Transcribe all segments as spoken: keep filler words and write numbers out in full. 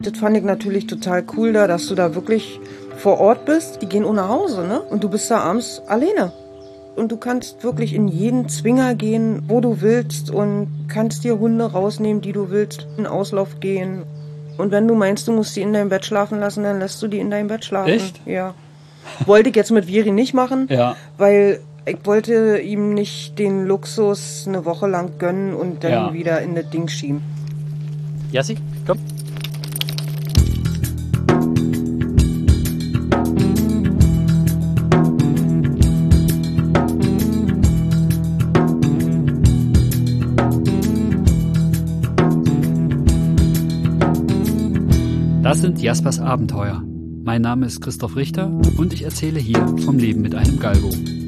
Das fand ich natürlich total cool da, dass du da wirklich vor Ort bist. Die gehen ohne Hause, ne? Und du bist da abends alleine. Und du kannst wirklich in jeden Zwinger gehen, wo du willst und kannst dir Hunde rausnehmen, die du willst, in Auslauf gehen. Und wenn du meinst, du musst die in deinem Bett schlafen lassen, dann lässt du die in deinem Bett schlafen. Echt? Ja. Wollte ich jetzt mit Viri nicht machen, Ja. weil ich wollte ihm nicht den Luxus eine Woche lang gönnen und dann Ja. wieder in das Ding schieben. Jassi, komm. Das sind Jaspers Abenteuer. Mein Name ist Christoph Richter und ich erzähle hier vom Leben mit einem Galgo.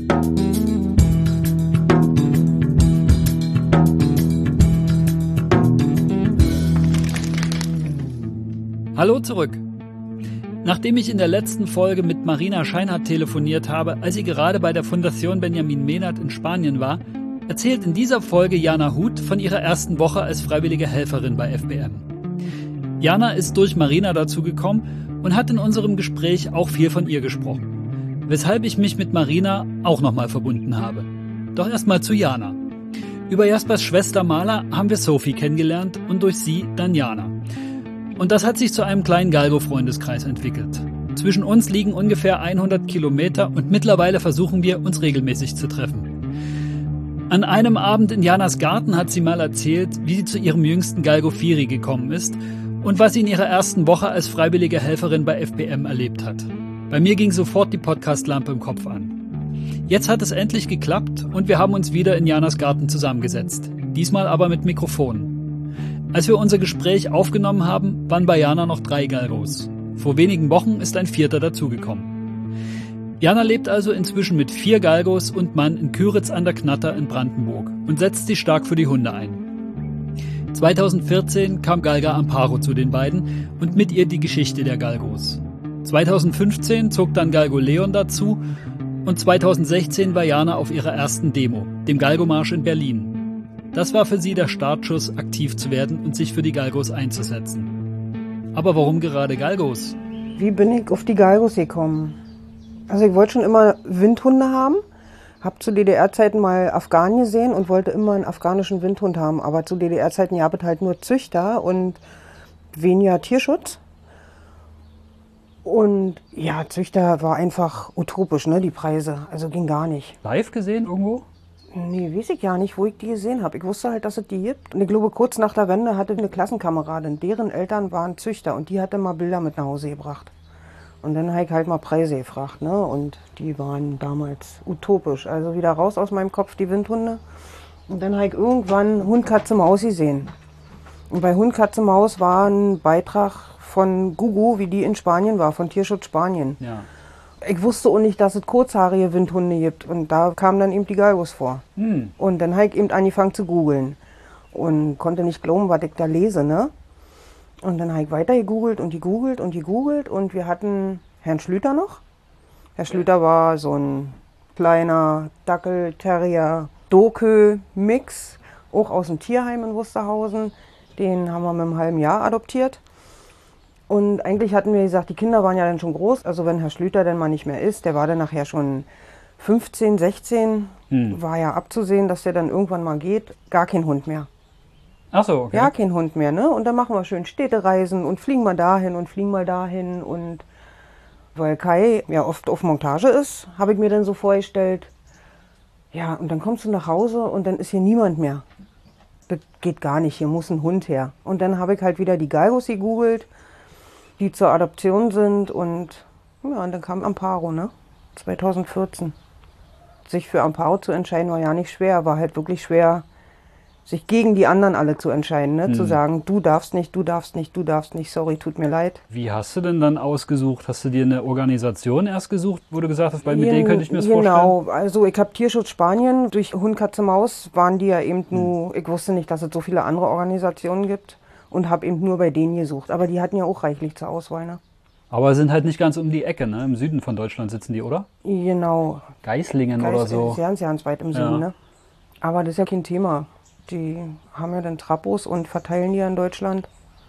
Hallo zurück. Nachdem ich in der letzten Folge mit Marina Scheinhardt telefoniert habe, als sie gerade bei der Fundación Benjamin Menard in Spanien war, erzählt in dieser Folge Jana Huth von ihrer ersten Woche als freiwillige Helferin bei F B M. Jana ist durch Marina dazu gekommen und hat in unserem Gespräch auch viel von ihr gesprochen, weshalb ich mich mit Marina auch nochmal verbunden habe. Doch erstmal zu Jana. Über Jaspers Schwester Mala haben wir Sophie kennengelernt und durch sie dann Jana. Und das hat sich zu einem kleinen Galgo-Freundeskreis entwickelt. Zwischen uns liegen ungefähr hundert Kilometer und mittlerweile versuchen wir, uns regelmäßig zu treffen. An einem Abend in Janas Garten hat sie mal erzählt, wie sie zu ihrem jüngsten Galgo Firi gekommen ist und was sie in ihrer ersten Woche als freiwillige Helferin bei F B M erlebt hat. Bei mir ging sofort die Podcast-Lampe im Kopf an. Jetzt hat es endlich geklappt und wir haben uns wieder in Janas Garten zusammengesetzt. Diesmal aber mit Mikrofon. Als wir unser Gespräch aufgenommen haben, waren bei Jana noch drei Galgos. Vor wenigen Wochen ist ein vierter dazugekommen. Jana lebt also inzwischen mit vier Galgos und Mann in Küritz an der Knatter in Brandenburg und setzt sich stark für die Hunde ein. zweitausendvierzehn kam Galga Amparo zu den beiden und mit ihr die Geschichte der Galgos. zweitausendfünfzehn zog dann Galgo Leon dazu und zweitausendsechzehn war Jana auf ihrer ersten Demo, dem Galgomarsch in Berlin. Das war für sie der Startschuss, aktiv zu werden und sich für die Galgos einzusetzen. Aber warum gerade Galgos? Wie bin ich auf die Galgos gekommen? Also ich wollte schon immer Windhunde haben. Hab zu D D R-Zeiten mal Afghanen gesehen und wollte immer einen afghanischen Windhund haben. Aber zu D D R-Zeiten gab es halt nur Züchter und weniger Tierschutz. Und ja, Züchter war einfach utopisch, ne, die Preise. Also ging gar nicht. Live gesehen irgendwo? Nee, weiß ich ja nicht, wo ich die gesehen habe. Ich wusste halt, dass es die gibt. Und ich glaube, kurz nach der Wende hatte eine Klassenkameradin, deren Eltern waren Züchter und die hatte mal Bilder mit nach Hause gebracht. Und dann habe ich halt mal Preise gefragt, ne? Und die waren damals utopisch. Also wieder raus aus meinem Kopf, die Windhunde. Und dann habe ich irgendwann Hund, Katze, Maus gesehen. Und bei Hund, Katze, Maus war ein Beitrag von Gugu, wie die in Spanien war, von Tierschutz Spanien. Ja. Ich wusste auch nicht, dass es kurzhaarige Windhunde gibt. Und da kamen dann eben die Galgos vor. Hm. Und dann habe ich eben angefangen zu googeln. Und konnte nicht glauben, was ich da lese, ne? Und dann habe ich weiter gegoogelt und gegoogelt und gegoogelt. Und wir hatten Herrn Schlüter noch. Herr Schlüter war so ein kleiner Dackel-Terrier-Dokö-Mix, auch aus dem Tierheim in Wusterhausen. Den haben wir mit einem halben Jahr adoptiert. Und eigentlich hatten wir gesagt, die Kinder waren ja dann schon groß. Also wenn Herr Schlüter dann mal nicht mehr ist, der war dann nachher schon fünfzehn, sechzehn, hm. war ja abzusehen, dass der dann irgendwann mal geht. Gar kein Hund mehr. Ach so, okay. Ja, kein Hund mehr, ne? Und dann machen wir schön Städtereisen und fliegen mal dahin und fliegen mal dahin. Und weil Kai ja oft auf Montage ist, habe ich mir dann so vorgestellt, ja, und dann kommst du nach Hause und dann ist hier niemand mehr. Das geht gar nicht, hier muss ein Hund her. Und dann habe ich halt wieder die Galgos gegoogelt, die zur Adoption sind und ja, und dann kam Amparo, ne? zweitausendvierzehn. Sich für Amparo zu entscheiden war ja nicht schwer, war halt wirklich schwer, sich gegen die anderen alle zu entscheiden, ne? Hm. Zu sagen, du darfst nicht, du darfst nicht, du darfst nicht, sorry, tut mir leid. Wie hast du denn dann ausgesucht? Hast du dir eine Organisation erst gesucht, wo du gesagt hast, weil mit denen könnte ich mir das vorstellen? Genau, also ich habe Tierschutz Spanien, durch Hund, Katze, Maus waren die ja eben nur, hm. ich wusste nicht, dass es so viele andere Organisationen gibt und habe eben nur bei denen gesucht. Aber die hatten ja auch reichlich zur Auswahl, ne? Aber sind halt nicht ganz um die Ecke, ne? Im Süden von Deutschland sitzen die, oder? Genau. Geislingen Geis, oder so. Ganz, ganz weit im Süden, ja. Ne? Aber das ist ja kein Thema. Die haben ja dann Trapos und verteilen die ja in Deutschland.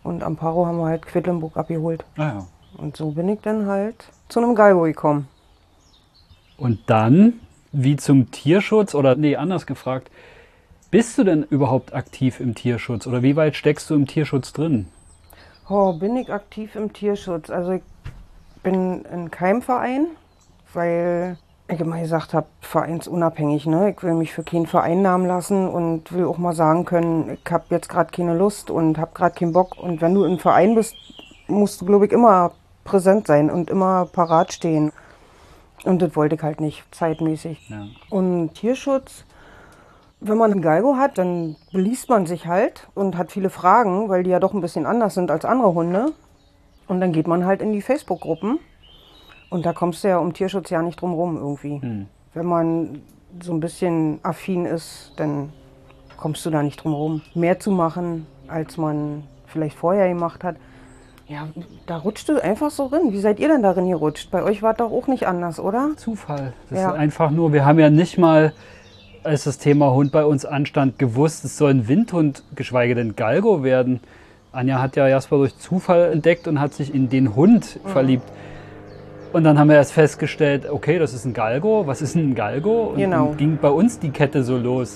Und Amparo haben wir halt Quedlinburg abgeholt. Ah ja. Und so bin ich dann halt zu einem Galgo gekommen. Und dann, wie zum Tierschutz, oder nee, anders gefragt, bist du denn überhaupt aktiv im Tierschutz oder wie weit steckst du im Tierschutz drin? Oh, bin ich aktiv im Tierschutz? Also ich bin in keinem Verein, weil ich immer gesagt habe, vereinsunabhängig. Ne? Ich will mich für keinen vereinnahmen lassen und will auch mal sagen können, ich habe jetzt gerade keine Lust und habe gerade keinen Bock. Und wenn du im Verein bist, musst du, glaube ich, immer präsent sein und immer parat stehen. Und das wollte ich halt nicht, zeitmäßig. Ja. Und Tierschutz, wenn man einen Galgo hat, dann beliest man sich halt und hat viele Fragen, weil die ja doch ein bisschen anders sind als andere Hunde. Und dann geht man halt in die Facebook-Gruppen. Und da kommst du ja um Tierschutz ja nicht drum rum irgendwie. Hm. Wenn man so ein bisschen affin ist, dann kommst du da nicht drum rum. Mehr zu machen, als man vielleicht vorher gemacht hat. Ja, da rutscht du einfach so drin. Wie seid ihr denn darin gerutscht? Bei euch war doch auch nicht anders, oder? Zufall. Das Ja. ist einfach nur, wir haben ja nicht mal, als das Thema Hund bei uns anstand, gewusst, es soll ein Windhund, geschweige denn Galgo werden. Anja hat ja Jasper durch Zufall entdeckt und hat sich in den Hund mhm. verliebt. Und dann haben wir erst festgestellt, okay, das ist ein Galgo. Was ist denn ein Galgo? Und genau. dann ging bei uns die Kette so los.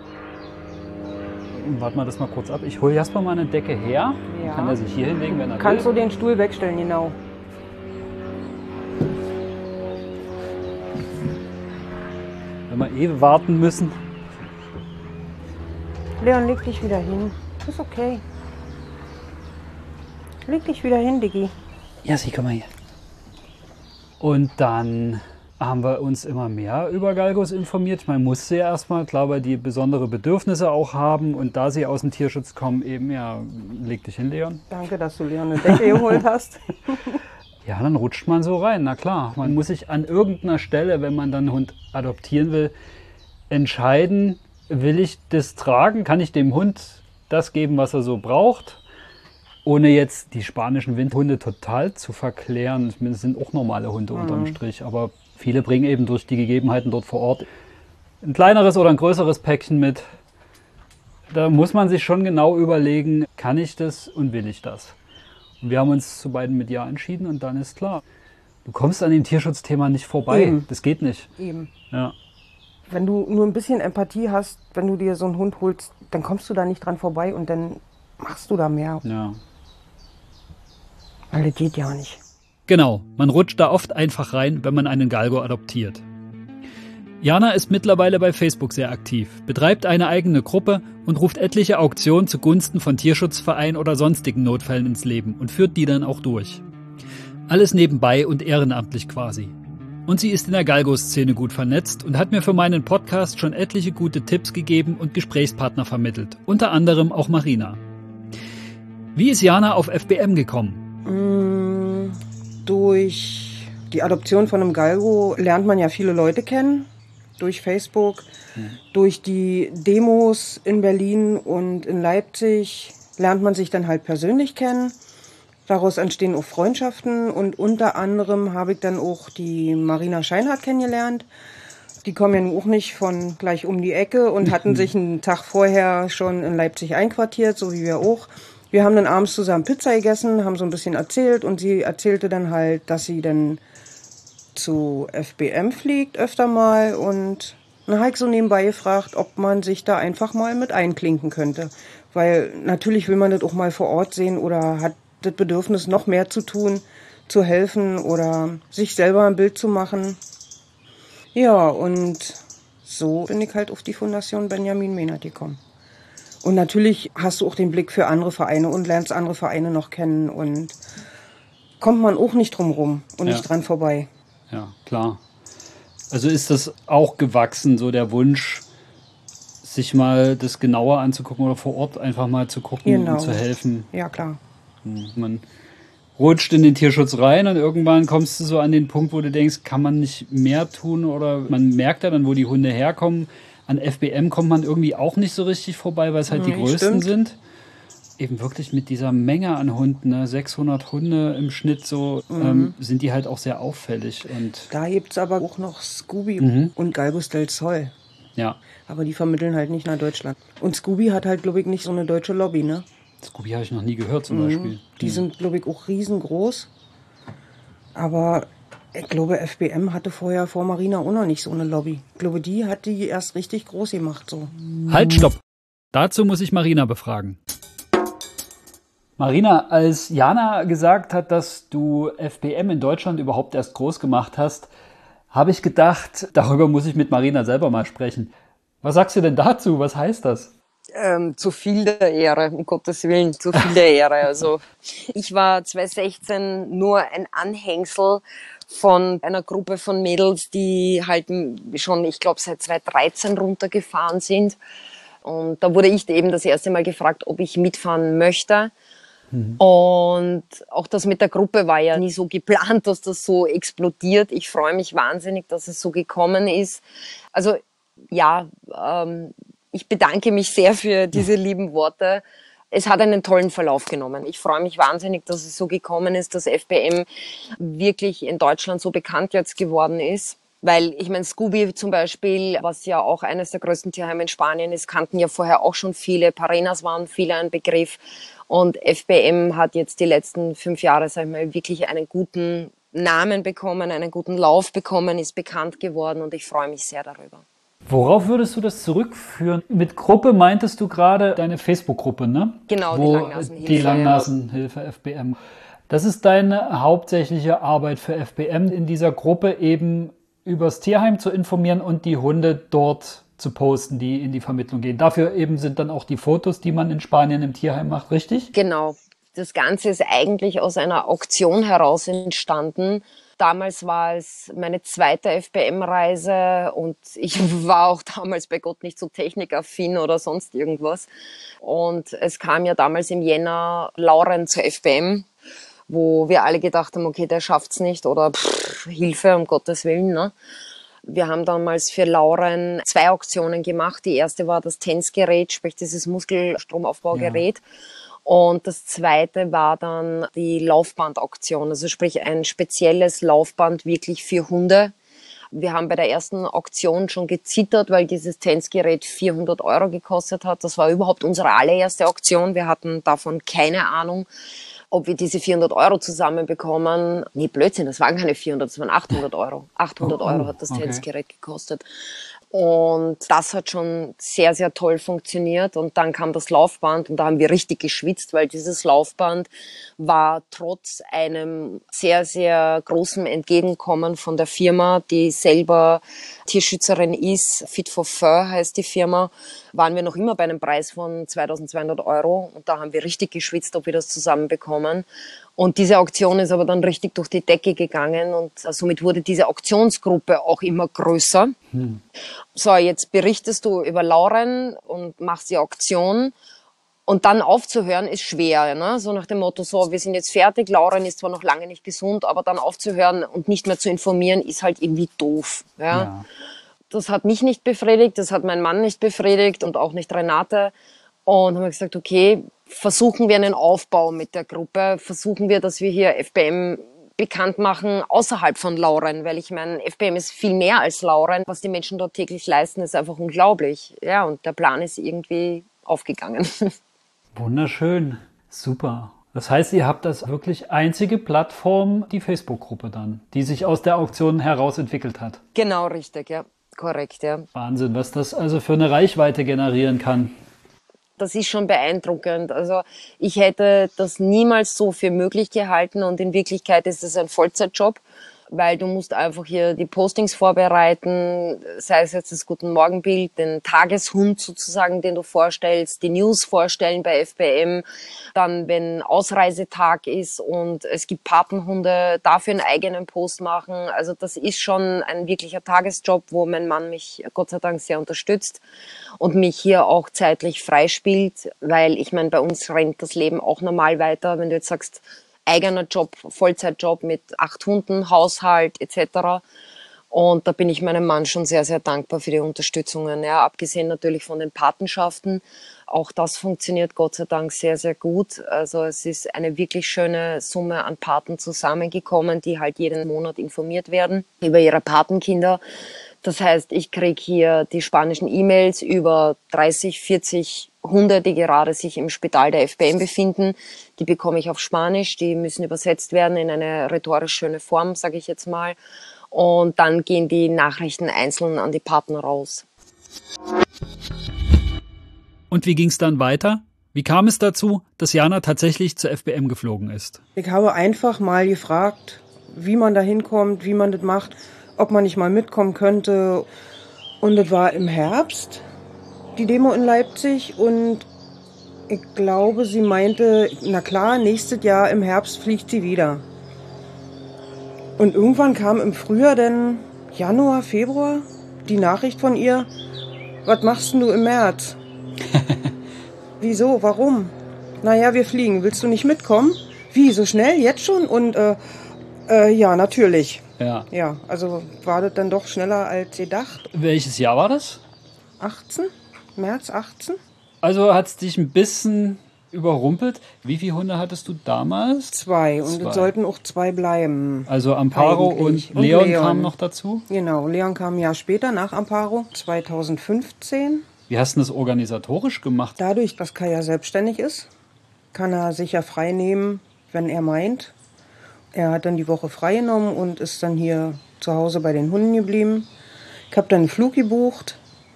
Warten wir das mal kurz ab. Ich hole Jasper mal eine Decke her. Ja. Kann er sich hier hinlegen, wenn er will. Kannst du den Stuhl wegstellen, genau. Wenn wir eh warten müssen. Leon, leg dich wieder hin. Ist okay. Leg dich wieder hin, Diggi. Ja, sie, komm mal hier. Und dann haben wir uns immer mehr über Galgos informiert. Man musste ja erstmal, klar, weil die besondere Bedürfnisse auch haben. Und da sie aus dem Tierschutz kommen, eben, ja, leg dich hin, Leon. Danke, dass du Leon eine Decke geholt hast. Ja, dann rutscht man so rein, na klar. Man muss sich an irgendeiner Stelle, wenn man dann einen Hund adoptieren will, entscheiden, will ich das tragen? Kann ich dem Hund das geben, was er so braucht? Ohne jetzt die spanischen Windhunde total zu verklären. Das sind auch normale Hunde mhm. unterm Strich, aber viele bringen eben durch die Gegebenheiten dort vor Ort ein kleineres oder ein größeres Päckchen mit. Da muss man sich schon genau überlegen, kann ich das und will ich das? Und wir haben uns zu beiden mit Ja entschieden und dann ist klar, du kommst an dem Tierschutzthema nicht vorbei. Eben. Das geht nicht. Eben. Ja. Wenn du nur ein bisschen Empathie hast, wenn du dir so einen Hund holst, dann kommst du da nicht dran vorbei und dann machst du da mehr. Ja. Weil das geht ja nicht. Genau, man rutscht da oft einfach rein, wenn man einen Galgo adoptiert. Jana ist mittlerweile bei Facebook sehr aktiv, betreibt eine eigene Gruppe und ruft etliche Auktionen zugunsten von Tierschutzvereinen oder sonstigen Notfällen ins Leben und führt die dann auch durch. Alles nebenbei und ehrenamtlich quasi. Und sie ist in der Galgo-Szene gut vernetzt und hat mir für meinen Podcast schon etliche gute Tipps gegeben und Gesprächspartner vermittelt, unter anderem auch Marina. Wie ist Jana auf F B M gekommen? Mmh, durch die Adoption von einem Galgo lernt man ja viele Leute kennen. Durch Facebook, mhm. durch die Demos in Berlin und in Leipzig lernt man sich dann halt persönlich kennen. Daraus entstehen auch Freundschaften und unter anderem habe ich dann auch die Marina Scheinhardt kennengelernt. Die kommen ja nun auch nicht von gleich um die Ecke und hatten sich einen Tag vorher schon in Leipzig einquartiert, so wie wir auch. Wir haben dann abends zusammen Pizza gegessen, haben so ein bisschen erzählt und sie erzählte dann halt, dass sie dann zu F B M fliegt öfter mal und dann habe ich so nebenbei gefragt, ob man sich da einfach mal mit einklinken könnte. Weil natürlich will man das auch mal vor Ort sehen oder hat das Bedürfnis, noch mehr zu tun, zu helfen oder sich selber ein Bild zu machen. Ja, und so bin ich halt auf die Fondation Benjamin Mehnert gekommen. Und natürlich hast du auch den Blick für andere Vereine und lernst andere Vereine noch kennen und kommt man auch nicht drum rum und ja. nicht dran vorbei. Ja, klar. Also ist das auch gewachsen, so der Wunsch, sich mal das genauer anzugucken oder vor Ort einfach mal zu gucken genau. und zu helfen? Ja, klar. Man rutscht in den Tierschutz rein und irgendwann kommst du so an den Punkt, wo du denkst, kann man nicht mehr tun oder man merkt ja dann, wo die Hunde herkommen. An F B M kommt man irgendwie auch nicht so richtig vorbei, weil es halt nee, die größten stimmt. sind. Eben wirklich mit dieser Menge an Hunden, ne, sechshundert Hunde im Schnitt, so mhm. ähm, sind die halt auch sehr auffällig. Und da gibt es aber auch noch Scooby mhm. und Galgos del Sol. Ja. Aber die vermitteln halt nicht nach Deutschland. Und Scooby hat halt, glaube ich, nicht so eine deutsche Lobby, ne? Scooby habe ich noch nie gehört zum Mhm. Beispiel. Die mhm. sind, glaube ich, auch riesengroß. Aber ich glaube, F B M hatte vorher vor Marina auch noch nicht so eine Lobby. Ich glaube, die hat die erst richtig groß gemacht. So. Halt, stopp. Dazu muss ich Marina befragen. Marina, als Jana gesagt hat, dass du F B M in Deutschland überhaupt erst groß gemacht hast, habe ich gedacht, darüber muss ich mit Marina selber mal sprechen. Was sagst du denn dazu? Was heißt das? Ähm, zu viel der Ehre, um Gottes Willen, zu viel der Ehre. Also ich war zwanzig sechzehn nur ein Anhängsel von einer Gruppe von Mädels, die halt schon, ich glaube, seit zwanzig dreizehn runtergefahren sind. Und da wurde ich eben das erste Mal gefragt, ob ich mitfahren möchte. Mhm. Und auch das mit der Gruppe war ja nie so geplant, dass das so explodiert. Ich freue mich wahnsinnig, dass es so gekommen ist. Also ja, ähm, ich bedanke mich sehr für diese lieben Worte. Es hat einen tollen Verlauf genommen. Ich freue mich wahnsinnig, dass es so gekommen ist, dass F B M wirklich in Deutschland so bekannt jetzt geworden ist. Weil, ich meine, Scooby zum Beispiel, was ja auch eines der größten Tierheime in Spanien ist, kannten ja vorher auch schon viele. Parenas waren viele ein Begriff. Und F B M hat jetzt die letzten fünf Jahre, sag ich mal, wirklich einen guten Namen bekommen, einen guten Lauf bekommen, ist bekannt geworden und ich freue mich sehr darüber. Worauf würdest du das zurückführen? Mit Gruppe meintest du gerade deine Facebook-Gruppe, ne? Genau, Wo die Langnasenhilfe. Die Langnasenhilfe F B M. Das ist deine hauptsächliche Arbeit für F B M, in dieser Gruppe eben übers Tierheim zu informieren und die Hunde dort zu posten, die in die Vermittlung gehen. Dafür eben sind dann auch die Fotos, die man in Spanien im Tierheim macht, richtig? Genau. Das Ganze ist eigentlich aus einer Auktion heraus entstanden. Damals war es meine zweite F B M-Reise und ich war auch damals bei Gott nicht so technikaffin oder sonst irgendwas. Und es kam ja damals im Jänner Lauren zur F B M, wo wir alle gedacht haben, okay, der schafft's nicht oder pff, Hilfe, um Gottes Willen. Ne? Wir haben damals für Lauren zwei Auktionen gemacht. Die erste war das Tänzgerät, sprich dieses Muskelstromaufbaugerät. Ja. Und das zweite war dann die Laufbandauktion, also sprich ein spezielles Laufband wirklich für Hunde. Wir haben bei der ersten Auktion schon gezittert, weil dieses Tänzgerät vierhundert Euro gekostet hat. Das war überhaupt unsere allererste Auktion. Wir hatten davon keine Ahnung, ob wir diese vierhundert Euro zusammenbekommen. Nee, Blödsinn, das waren keine vierhundert, das waren achthundert Euro. achthundert Euro hat das okay. Tänzgerät gekostet. Und das hat schon sehr, sehr toll funktioniert. Und dann kam das Laufband und da haben wir richtig geschwitzt, weil dieses Laufband war trotz einem sehr, sehr großen Entgegenkommen von der Firma, die selber Tierschützerin ist, Fit for Fur heißt die Firma, waren wir noch immer bei einem Preis von zweitausendzweihundert Euro. Und da haben wir richtig geschwitzt, ob wir das zusammenbekommen. Und diese Auktion ist aber dann richtig durch die Decke gegangen und somit wurde diese Auktionsgruppe auch immer größer. Hm. So, jetzt berichtest du über Lauren und machst die Auktion und dann aufzuhören ist schwer, ne? So nach dem Motto, so, wir sind jetzt fertig, Lauren ist zwar noch lange nicht gesund, aber dann aufzuhören und nicht mehr zu informieren ist halt irgendwie doof. Ja? Ja. Das hat mich nicht befriedigt, das hat mein Mann nicht befriedigt und auch nicht Renate. Und haben wir gesagt, okay, versuchen wir einen Aufbau mit der Gruppe, versuchen wir, dass wir hier F B M bekannt machen außerhalb von Lauren, weil ich meine, F B M ist viel mehr als Lauren. Was die Menschen dort täglich leisten, ist einfach unglaublich. Ja, und der Plan ist irgendwie aufgegangen. Wunderschön, super. Das heißt, ihr habt das wirklich einzige Plattform, die Facebook-Gruppe dann, die sich aus der Auktion heraus entwickelt hat. Genau, richtig, ja, korrekt, ja. Wahnsinn, was das also für eine Reichweite generieren kann. Das ist schon beeindruckend. Also ich hätte das niemals so für möglich gehalten und in Wirklichkeit ist es ein Vollzeitjob, weil du musst einfach hier die Postings vorbereiten, sei es jetzt das Guten Morgenbild, den Tageshund sozusagen, den du vorstellst, die News vorstellen bei F B M, dann wenn Ausreisetag ist und es gibt Patenhunde, dafür einen eigenen Post machen. Also das ist schon ein wirklicher Tagesjob, wo mein Mann mich Gott sei Dank sehr unterstützt und mich hier auch zeitlich freispielt, weil ich meine, bei uns rennt das Leben auch normal weiter, wenn du jetzt sagst, eigener Job, Vollzeitjob mit acht Hunden, Haushalt et cetera. Und da bin ich meinem Mann schon sehr, sehr dankbar für die Unterstützungen. Ja, abgesehen natürlich von den Patenschaften. Auch das funktioniert Gott sei Dank sehr, sehr gut. Also es ist eine wirklich schöne Summe an Paten zusammengekommen, die halt jeden Monat informiert werden über ihre Patenkinder. Das heißt, ich kriege hier die spanischen E-Mails über dreißig, vierzig Hunde, die gerade sich im Spital der F B M befinden. Die bekomme ich auf Spanisch, die müssen übersetzt werden in eine rhetorisch schöne Form, sage ich jetzt mal. Und dann gehen die Nachrichten einzeln an die Partner raus. Und wie ging es dann weiter? Wie kam es dazu, dass Jana tatsächlich zur F B M geflogen ist? Ich habe einfach mal gefragt, wie man da hinkommt, wie man das macht, ob man nicht mal mitkommen könnte. Und das war im Herbst, die Demo in Leipzig. Und ich glaube, sie meinte, na klar, nächstes Jahr im Herbst fliegt sie wieder. Und irgendwann kam im Frühjahr, denn Januar, Februar, die Nachricht von ihr, was machst denn du im März? Wieso, warum? Naja, wir fliegen, willst du nicht mitkommen? Wie, so schnell, jetzt schon? Und äh, äh, ja, natürlich. Ja. Ja, also war das dann doch schneller als gedacht. Welches Jahr war das? achtzehn? März achtzehn? Also hat es dich ein bisschen überrumpelt. Wie viele Hunde hattest du damals? Zwei. Und Zwei. es sollten auch zwei bleiben. Also Amparo Eigentlich. und Und Leon, Leon. kamen noch dazu. Genau, Leon kam ein Jahr später nach Amparo, zweitausendfünfzehn. Wie hast du das organisatorisch gemacht? Dadurch, dass Kai ja selbstständig ist, kann er sich ja frei nehmen, wenn er meint. Er hat dann die Woche frei genommen und ist dann hier zu Hause bei den Hunden geblieben. Ich habe dann einen Flug gebucht.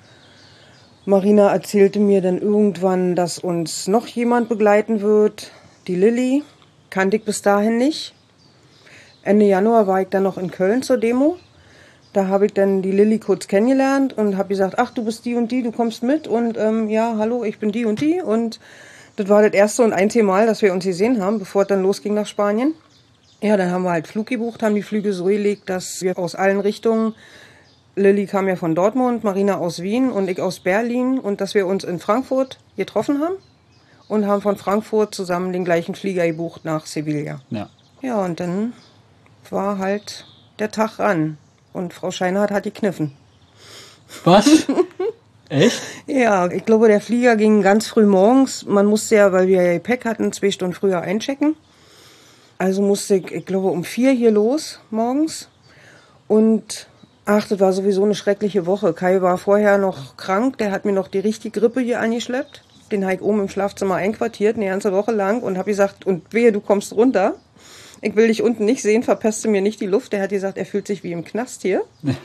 Marina erzählte mir dann irgendwann, dass uns noch jemand begleiten wird. Die Lilly, kannte ich bis dahin nicht. Ende Januar war ich dann noch in Köln zur Demo. Da habe ich dann die Lilly kurz kennengelernt und habe gesagt, ach, du bist die und die, du kommst mit. Und ähm, ja, hallo, ich bin die und die. Und das war das erste und einzige Mal, dass wir uns gesehen haben, bevor es dann losging nach Spanien. Ja, dann haben wir halt Flug gebucht, haben die Flüge so gelegt, dass wir aus allen Richtungen, Lilly kam ja von Dortmund, Marina aus Wien und ich aus Berlin, und dass wir uns in Frankfurt getroffen haben und haben von Frankfurt zusammen den gleichen Flieger gebucht nach Sevilla. Ja. Ja, und dann war halt der Tag ran und Frau Scheinhardt hat gekniffen. Was? Echt? Ja, ich glaube, der Flieger ging ganz früh morgens. Man musste ja, weil wir ja Gepäck hatten, zwei Stunden früher einchecken. Also musste ich, ich glaube, um vier hier los morgens. Und ach, das war sowieso eine schreckliche Woche. Kai war vorher noch krank, der hat mir noch die richtige Grippe hier angeschleppt. Den habe ich oben im Schlafzimmer einquartiert, eine ganze Woche lang, und habe gesagt, und wehe, du kommst runter. Ich will dich unten nicht sehen, verpeste mir nicht die Luft. Der hat gesagt, er fühlt sich wie im Knast hier.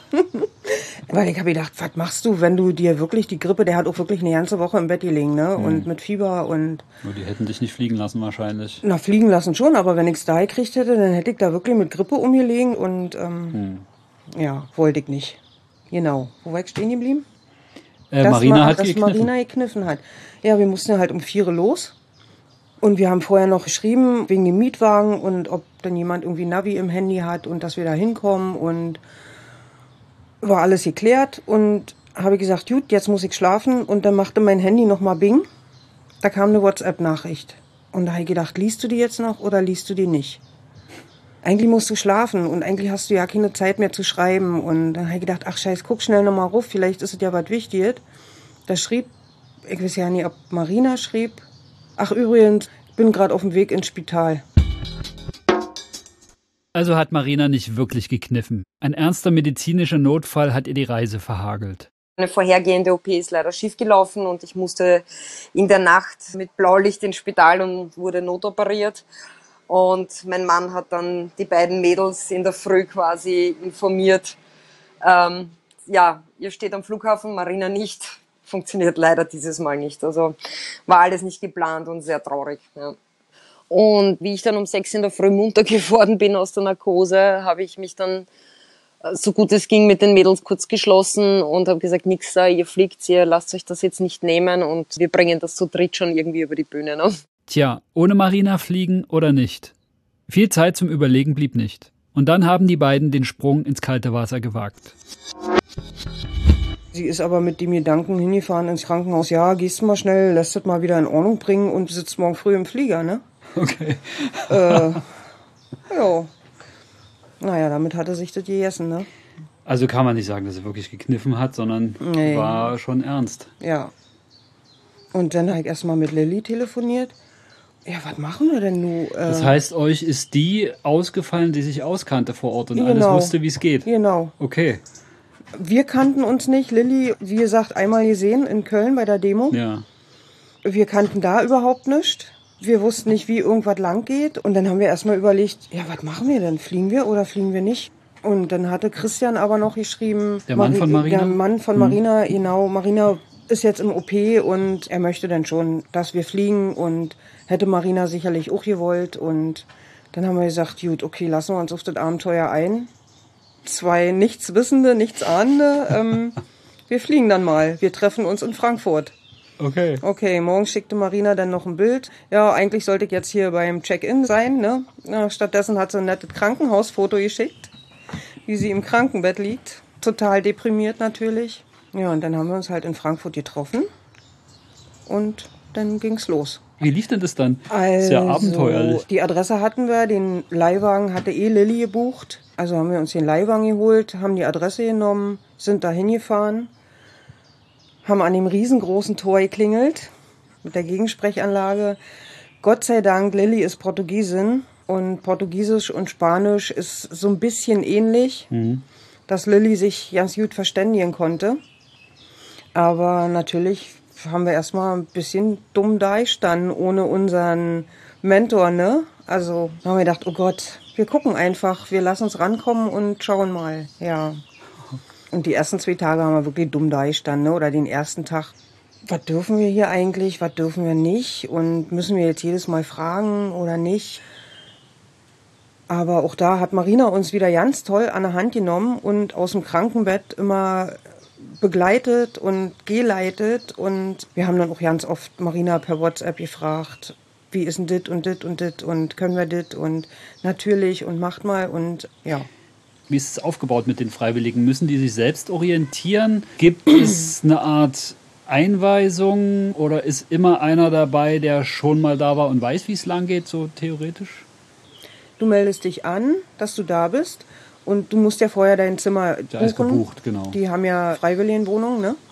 Weil ich habe gedacht, was machst du, wenn du dir wirklich die Grippe, der hat auch wirklich eine ganze Woche im Bett gelegen, ne? Mhm. Und mit Fieber und... Nur die hätten dich nicht fliegen lassen wahrscheinlich. Na, fliegen lassen schon, aber wenn ich es da gekriegt hätte, dann hätte ich da wirklich mit Grippe umgelegen und ähm, hm. ja, wollte ich nicht. Genau. Wo war ich stehen geblieben? Äh, dass Marina Ma- hat dass gekniffen. Marina gekniffen hat. Ja, wir mussten halt um vier los. Und wir haben vorher noch geschrieben, wegen dem Mietwagen und ob dann jemand irgendwie Navi im Handy hat und dass wir da hinkommen, und war alles geklärt. Und habe gesagt, gut, jetzt muss ich schlafen, und dann machte mein Handy nochmal Bing. Da kam eine WhatsApp-Nachricht. Und da habe ich gedacht, liest du die jetzt noch oder liest du die nicht? Eigentlich musst du schlafen und eigentlich hast du ja keine Zeit mehr zu schreiben. Und dann habe ich gedacht, ach scheiß, guck schnell nochmal ruf, vielleicht ist es ja was Wichtiges. Da schrieb, ich weiß ja nicht, ob Marina schrieb, ach übrigens, ich bin gerade auf dem Weg ins Spital. Also hat Marina nicht wirklich gekniffen. Ein ernster medizinischer Notfall hat ihr die Reise verhagelt. Eine vorhergehende O P ist leider schiefgelaufen und ich musste in der Nacht mit Blaulicht ins Spital und wurde notoperiert. Und mein Mann hat dann die beiden Mädels in der Früh quasi informiert. Ähm, ja, ihr steht am Flughafen, Marina nicht. Funktioniert leider dieses Mal nicht. Also war alles nicht geplant und sehr traurig. Ja. Und wie ich dann um sechs in der Früh munter geworden bin aus der Narkose, habe ich mich dann, so gut es ging, mit den Mädels kurz geschlossen und habe gesagt, nix da, ihr fliegt, ihr lasst euch das jetzt nicht nehmen und wir bringen das zu dritt schon irgendwie über die Bühne. Ne? Tja, ohne Marina fliegen oder nicht? Viel Zeit zum Überlegen blieb nicht. Und dann haben die beiden den Sprung ins kalte Wasser gewagt. Sie ist aber mit dem Gedanken hingefahren ins Krankenhaus, ja, gehst du mal schnell, lässt das mal wieder in Ordnung bringen und sitzt morgen früh im Flieger, ne? Okay. äh, ja. Naja, damit hatte sich das gegessen, ne? Also kann man nicht sagen, dass sie wirklich gekniffen hat, sondern Nee. war schon ernst. Ja. Und dann habe ich erstmal mit Lilly telefoniert. Ja, was machen wir denn nun? Äh, Das heißt, euch ist die ausgefallen, die sich auskannte vor Ort und alles Genau. wusste, wie es geht? Genau. Okay. Wir kannten uns nicht. Lilly, wie gesagt, einmal gesehen in Köln bei der Demo. Ja. Wir kannten da überhaupt nichts. Wir wussten nicht, wie irgendwas lang geht. Und dann haben wir erstmal überlegt, ja, was machen wir denn? Fliegen wir oder fliegen wir nicht? Und dann hatte Christian aber noch geschrieben... Der Mann Mari- von Marina? Der Mann von Hm. Marina, genau. Marina ist jetzt im O P und er möchte dann schon, dass wir fliegen. Und hätte Marina sicherlich auch gewollt. Und dann haben wir gesagt, gut, okay, lassen wir uns auf das Abenteuer ein. Zwei Nichtswissende, Nichtsahnende. Ähm, wir fliegen dann mal. Wir treffen uns in Frankfurt. Okay. Okay, morgen schickte Marina dann noch ein Bild. Ja, eigentlich sollte ich jetzt hier beim Check-in sein, ne? Ja, stattdessen hat sie ein nettes Krankenhausfoto geschickt, wie sie im Krankenbett liegt. Total deprimiert natürlich. Ja, und dann haben wir uns halt in Frankfurt getroffen und dann ging's los. Wie lief denn das dann? Also, Sehr abenteuerlich. die Adresse hatten wir, den Leihwagen hatte eh Lilly gebucht. Also haben wir uns den Leihwagen geholt, haben die Adresse genommen, sind da hingefahren. Haben an dem riesengroßen Tor geklingelt mit der Gegensprechanlage. Gott sei Dank, Lilly ist Portugiesin und Portugiesisch und Spanisch ist so ein bisschen ähnlich, Mhm. dass Lilly sich ganz gut verständigen konnte. Aber natürlich haben wir erstmal ein bisschen dumm dagestanden ohne unseren Mentor, ne? Also haben wir gedacht, oh Gott, wir gucken einfach, wir lassen uns rankommen und schauen mal, ja. Und die ersten zwei Tage haben wir wirklich dumm dagestanden, ne? Oder den ersten Tag. Was dürfen wir hier eigentlich, was dürfen wir nicht? Und müssen wir jetzt jedes Mal fragen oder nicht? Aber auch da hat Marina uns wieder ganz toll an der Hand genommen und aus dem Krankenbett immer begleitet und geleitet. Und wir haben dann auch ganz oft Marina per WhatsApp gefragt, wie ist denn dit und dit und dit und können wir dit und natürlich und macht mal und ja. Wie ist es aufgebaut mit den Freiwilligen? Müssen die sich selbst orientieren? Gibt es eine Art Einweisung oder ist immer einer dabei, der schon mal da war und weiß, wie es lang geht, so theoretisch? Du meldest dich an, dass du da bist und du musst ja vorher dein Zimmer buchen. Da ist gebucht, genau. Die haben ja Freiwilligenwohnungen, ne?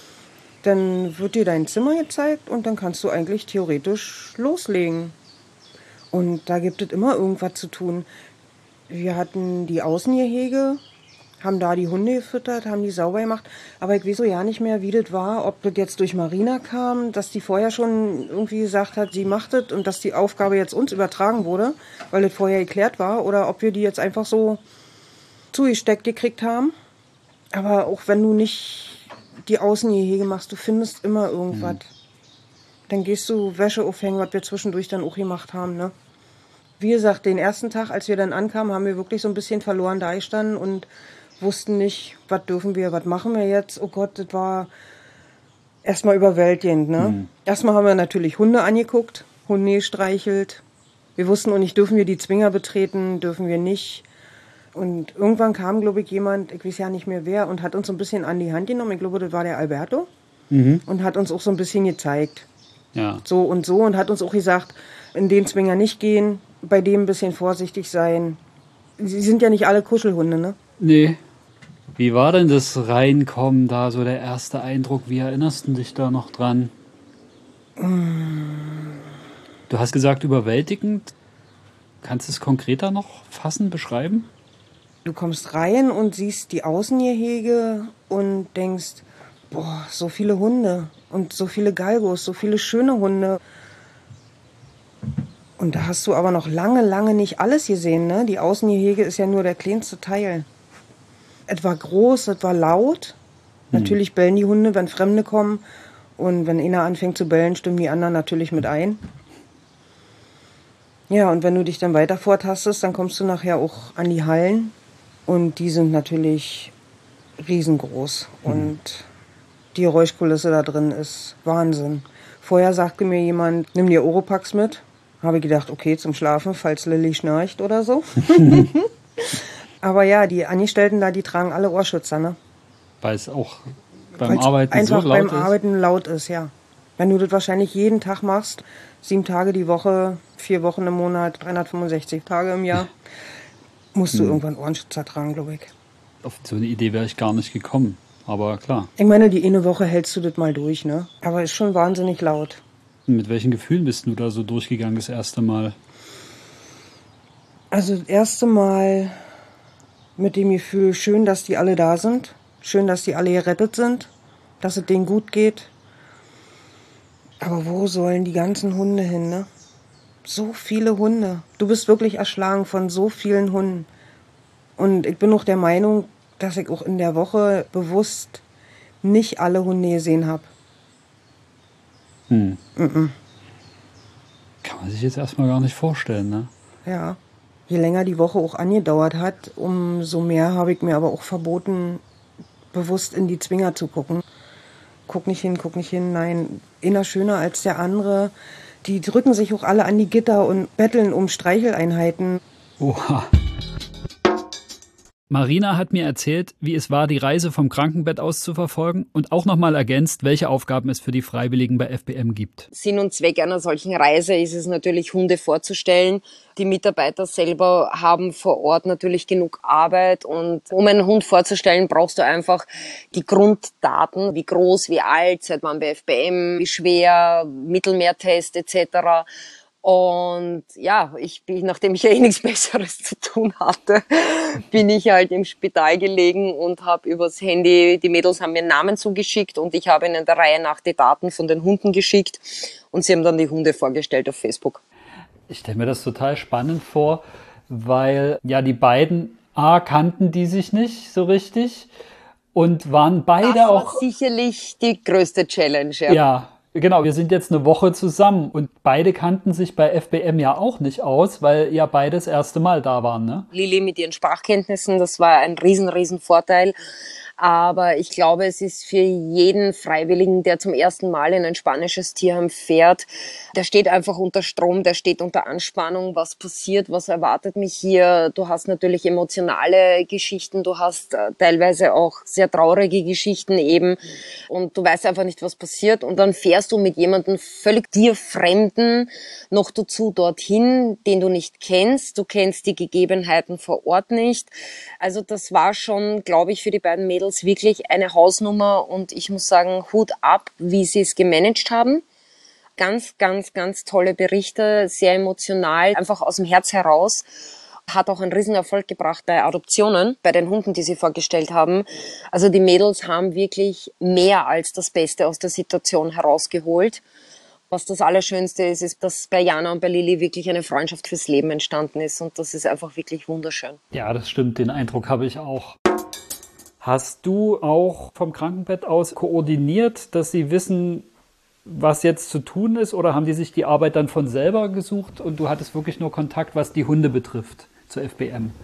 Dann wird dir dein Zimmer gezeigt und dann kannst du eigentlich theoretisch loslegen. Und da gibt es immer irgendwas zu tun. Wir hatten die Außengehege, haben da die Hunde gefüttert, haben die sauber gemacht. Aber ich weiß so ja nicht mehr, wie das war, ob das jetzt durch Marina kam, dass die vorher schon irgendwie gesagt hat, sie macht das und dass die Aufgabe jetzt uns übertragen wurde, weil das vorher geklärt war. Oder ob wir die jetzt einfach so zugesteckt gekriegt haben. Aber auch wenn du nicht die Außengehege machst, du findest immer irgendwas. Mhm. Dann gehst du Wäsche aufhängen, was wir zwischendurch dann auch gemacht haben, ne? Wie gesagt, den ersten Tag, als wir dann ankamen, haben wir wirklich so ein bisschen verloren dagestanden und wussten nicht, was dürfen wir, was machen wir jetzt. Oh Gott, das war erstmal überwältigend, ne? Mhm. Erstmal haben wir natürlich Hunde angeguckt, Hunde gestreichelt. Wir wussten auch nicht, dürfen wir die Zwinger betreten, dürfen wir nicht. Und irgendwann kam, glaube ich, jemand, ich weiß ja nicht mehr wer, und hat uns so ein bisschen an die Hand genommen. Ich glaube, das war der Alberto. Mhm. Und hat uns auch so ein bisschen gezeigt. Ja. So und so und hat uns auch gesagt, in den Zwinger nicht gehen, bei dem ein bisschen vorsichtig sein. Sie sind ja nicht alle Kuschelhunde, ne? Nee. Wie war denn das Reinkommen da, so der erste Eindruck? Wie erinnerst du dich da noch dran? Mm. Du hast gesagt, überwältigend. Kannst du es konkreter noch fassen, beschreiben? Du kommst rein und siehst die Außengehege und denkst, boah, so viele Hunde und so viele Galgos, so viele schöne Hunde. Und da hast du aber noch lange, lange nicht alles gesehen, ne? Die Außengehege ist ja nur der kleinste Teil. Es war groß, es war laut. Hm. Natürlich bellen die Hunde, wenn Fremde kommen. Und wenn einer anfängt zu bellen, stimmen die anderen natürlich mit ein. Ja, und wenn du dich dann weiter vortastest, dann kommst du nachher auch an die Hallen. Und die sind natürlich riesengroß. Hm. Und die Geräuschkulisse da drin ist Wahnsinn. Vorher sagte mir jemand, nimm dir Oropax mit. Habe ich gedacht, okay, zum Schlafen, falls Lilly schnarcht oder so. Aber ja, die Angestellten da, die tragen alle Ohrschützer, ne? Weil es auch beim Weil's Arbeiten einfach so laut beim ist? Arbeiten laut ist, ja. Wenn du das wahrscheinlich jeden Tag machst, sieben Tage die Woche, vier Wochen im Monat, dreihundertfünfundsechzig Tage im Jahr, musst du hm. irgendwann Ohrenschützer tragen, glaube ich. Auf so eine Idee wäre ich gar nicht gekommen, aber klar. Ich meine, die eine Woche hältst du das mal durch, ne? Aber ist schon wahnsinnig laut. Mit welchen Gefühlen bist du da so durchgegangen das erste Mal? Also das erste Mal mit dem Gefühl, schön, dass die alle da sind. Schön, dass die alle gerettet sind, dass es denen gut geht. Aber wo sollen die ganzen Hunde hin, ne? So viele Hunde. Du bist wirklich erschlagen von so vielen Hunden. Und ich bin auch der Meinung, dass ich auch in der Woche bewusst nicht alle Hunde gesehen habe. Hm. Mm-mm. Kann man sich jetzt erstmal gar nicht vorstellen, ne? Ja. Je länger die Woche auch angedauert hat, umso mehr habe ich mir aber auch verboten, bewusst in die Zwinger zu gucken. Guck nicht hin, guck nicht hin, nein. Einer schöner als der andere. Die drücken sich auch alle an die Gitter und betteln um Streicheleinheiten. Oha. Marina hat mir erzählt, wie es war, die Reise vom Krankenbett aus zu verfolgen und auch nochmal ergänzt, welche Aufgaben es für die Freiwilligen bei F B M gibt. Sinn und Zweck einer solchen Reise ist es natürlich, Hunde vorzustellen. Die Mitarbeiter selber haben vor Ort natürlich genug Arbeit und um einen Hund vorzustellen, brauchst du einfach die Grunddaten, wie groß, wie alt, seit wann bei F B M, wie schwer, Mittelmeertest et cetera. Und ja, ich bin, nachdem ich ja eh nichts Besseres zu tun hatte, bin ich halt im Spital gelegen und habe übers Handy, die Mädels haben mir einen Namen zugeschickt und ich habe ihnen der Reihe nach die Daten von den Hunden geschickt und sie haben dann die Hunde vorgestellt auf Facebook. Ich stelle mir das total spannend vor, weil ja die beiden, A, kannten die sich nicht so richtig und waren beide das war auch... sicherlich die größte Challenge. Ja. Ja. Genau, wir sind jetzt eine Woche zusammen und beide kannten sich bei F B M ja auch nicht aus, weil ja beide das erste Mal da waren, ne? Lili mit ihren Sprachkenntnissen, das war ein riesen, riesen Vorteil. Aber ich glaube, es ist für jeden Freiwilligen, der zum ersten Mal in ein spanisches Tierheim fährt, der steht einfach unter Strom, der steht unter Anspannung. Was passiert? Was erwartet mich hier? Du hast natürlich emotionale Geschichten, du hast äh, teilweise auch sehr traurige Geschichten eben und du weißt einfach nicht, was passiert. Und dann fährst du mit jemandem völlig dir Fremden noch dazu dorthin, den du nicht kennst. Du kennst die Gegebenheiten vor Ort nicht. Also das war schon, glaube ich, für die beiden Mädels wirklich eine Hausnummer und ich muss sagen, Hut ab, wie sie es gemanagt haben. Ganz, ganz, ganz tolle Berichte, sehr emotional, einfach aus dem Herz heraus. Hat auch einen Riesenerfolg gebracht bei Adoptionen, bei den Hunden, die sie vorgestellt haben. Also die Mädels haben wirklich mehr als das Beste aus der Situation herausgeholt. Was das Allerschönste ist, ist, dass bei Jana und bei Lili wirklich eine Freundschaft fürs Leben entstanden ist und das ist einfach wirklich wunderschön. Ja, das stimmt, den Eindruck habe ich auch. Hast du auch vom Krankenbett aus koordiniert, dass sie wissen, was jetzt zu tun ist? Oder haben die sich die Arbeit dann von selber gesucht und du hattest wirklich nur Kontakt, was die Hunde betrifft, zur F B M?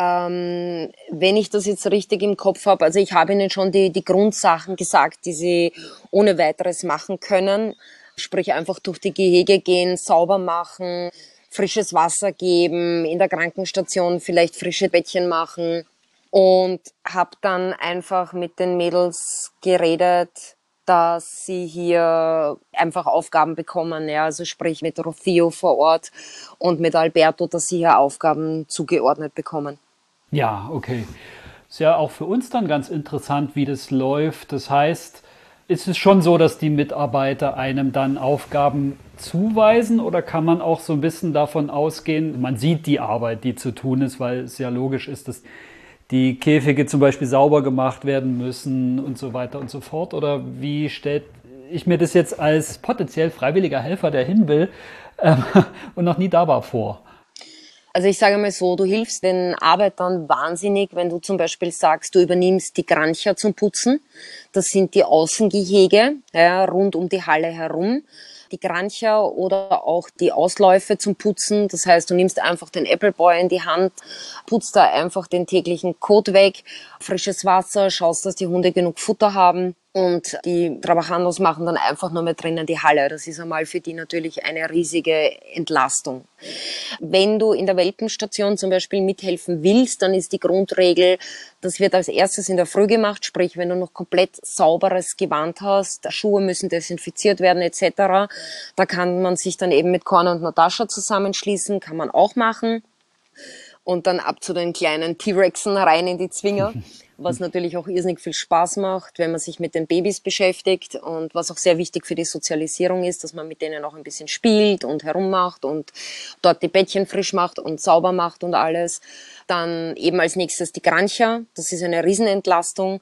Ähm, wenn ich das jetzt richtig im Kopf habe, also ich habe ihnen schon die, die Grundsachen gesagt, die sie ohne weiteres machen können. Sprich einfach durch die Gehege gehen, sauber machen, frisches Wasser geben, in der Krankenstation vielleicht frische Bettchen machen. Und habe dann einfach mit den Mädels geredet, dass sie hier einfach Aufgaben bekommen, ja, also sprich mit Rocío vor Ort und mit Alberto, dass sie hier Aufgaben zugeordnet bekommen. Ja, okay. Ist ja auch für uns dann ganz interessant, wie das läuft. Das heißt, ist es schon so, dass die Mitarbeiter einem dann Aufgaben zuweisen oder kann man auch so ein bisschen davon ausgehen, man sieht die Arbeit, die zu tun ist, weil es ja logisch ist, dass die Käfige zum Beispiel sauber gemacht werden müssen und so weiter und so fort? Oder wie stellt ich mir das jetzt als potenziell freiwilliger Helfer, der hin will ähm, und noch nie da war, vor? Also ich sage mal so, du hilfst den Arbeitern wahnsinnig, wenn du zum Beispiel sagst, du übernimmst die Grancha zum Putzen. Das sind die Außengehege, ja, rund um die Halle herum. Die Grancha oder auch die Ausläufe zum Putzen. Das heißt, du nimmst einfach den Appleboy in die Hand, putzt da einfach den täglichen Kot weg, frisches Wasser, schaust, dass die Hunde genug Futter haben. Und die Trabajandos machen dann einfach nur mehr drinnen die Halle. Das ist einmal für die natürlich eine riesige Entlastung. Wenn du in der Welpenstation zum Beispiel mithelfen willst, dann ist die Grundregel, das wird als erstes in der Früh gemacht, sprich wenn du noch komplett sauberes Gewand hast, Schuhe müssen desinfiziert werden et cetera. Da kann man sich dann eben mit Corner und Natascha zusammenschließen, kann man auch machen. Und dann ab zu den kleinen T-Rexen rein in die Zwinger, was natürlich auch irrsinnig viel Spaß macht, wenn man sich mit den Babys beschäftigt und was auch sehr wichtig für die Sozialisierung ist, dass man mit denen auch ein bisschen spielt und herummacht und dort die Bettchen frisch macht und sauber macht und alles. Dann eben als nächstes die Grancha, das ist eine Riesenentlastung.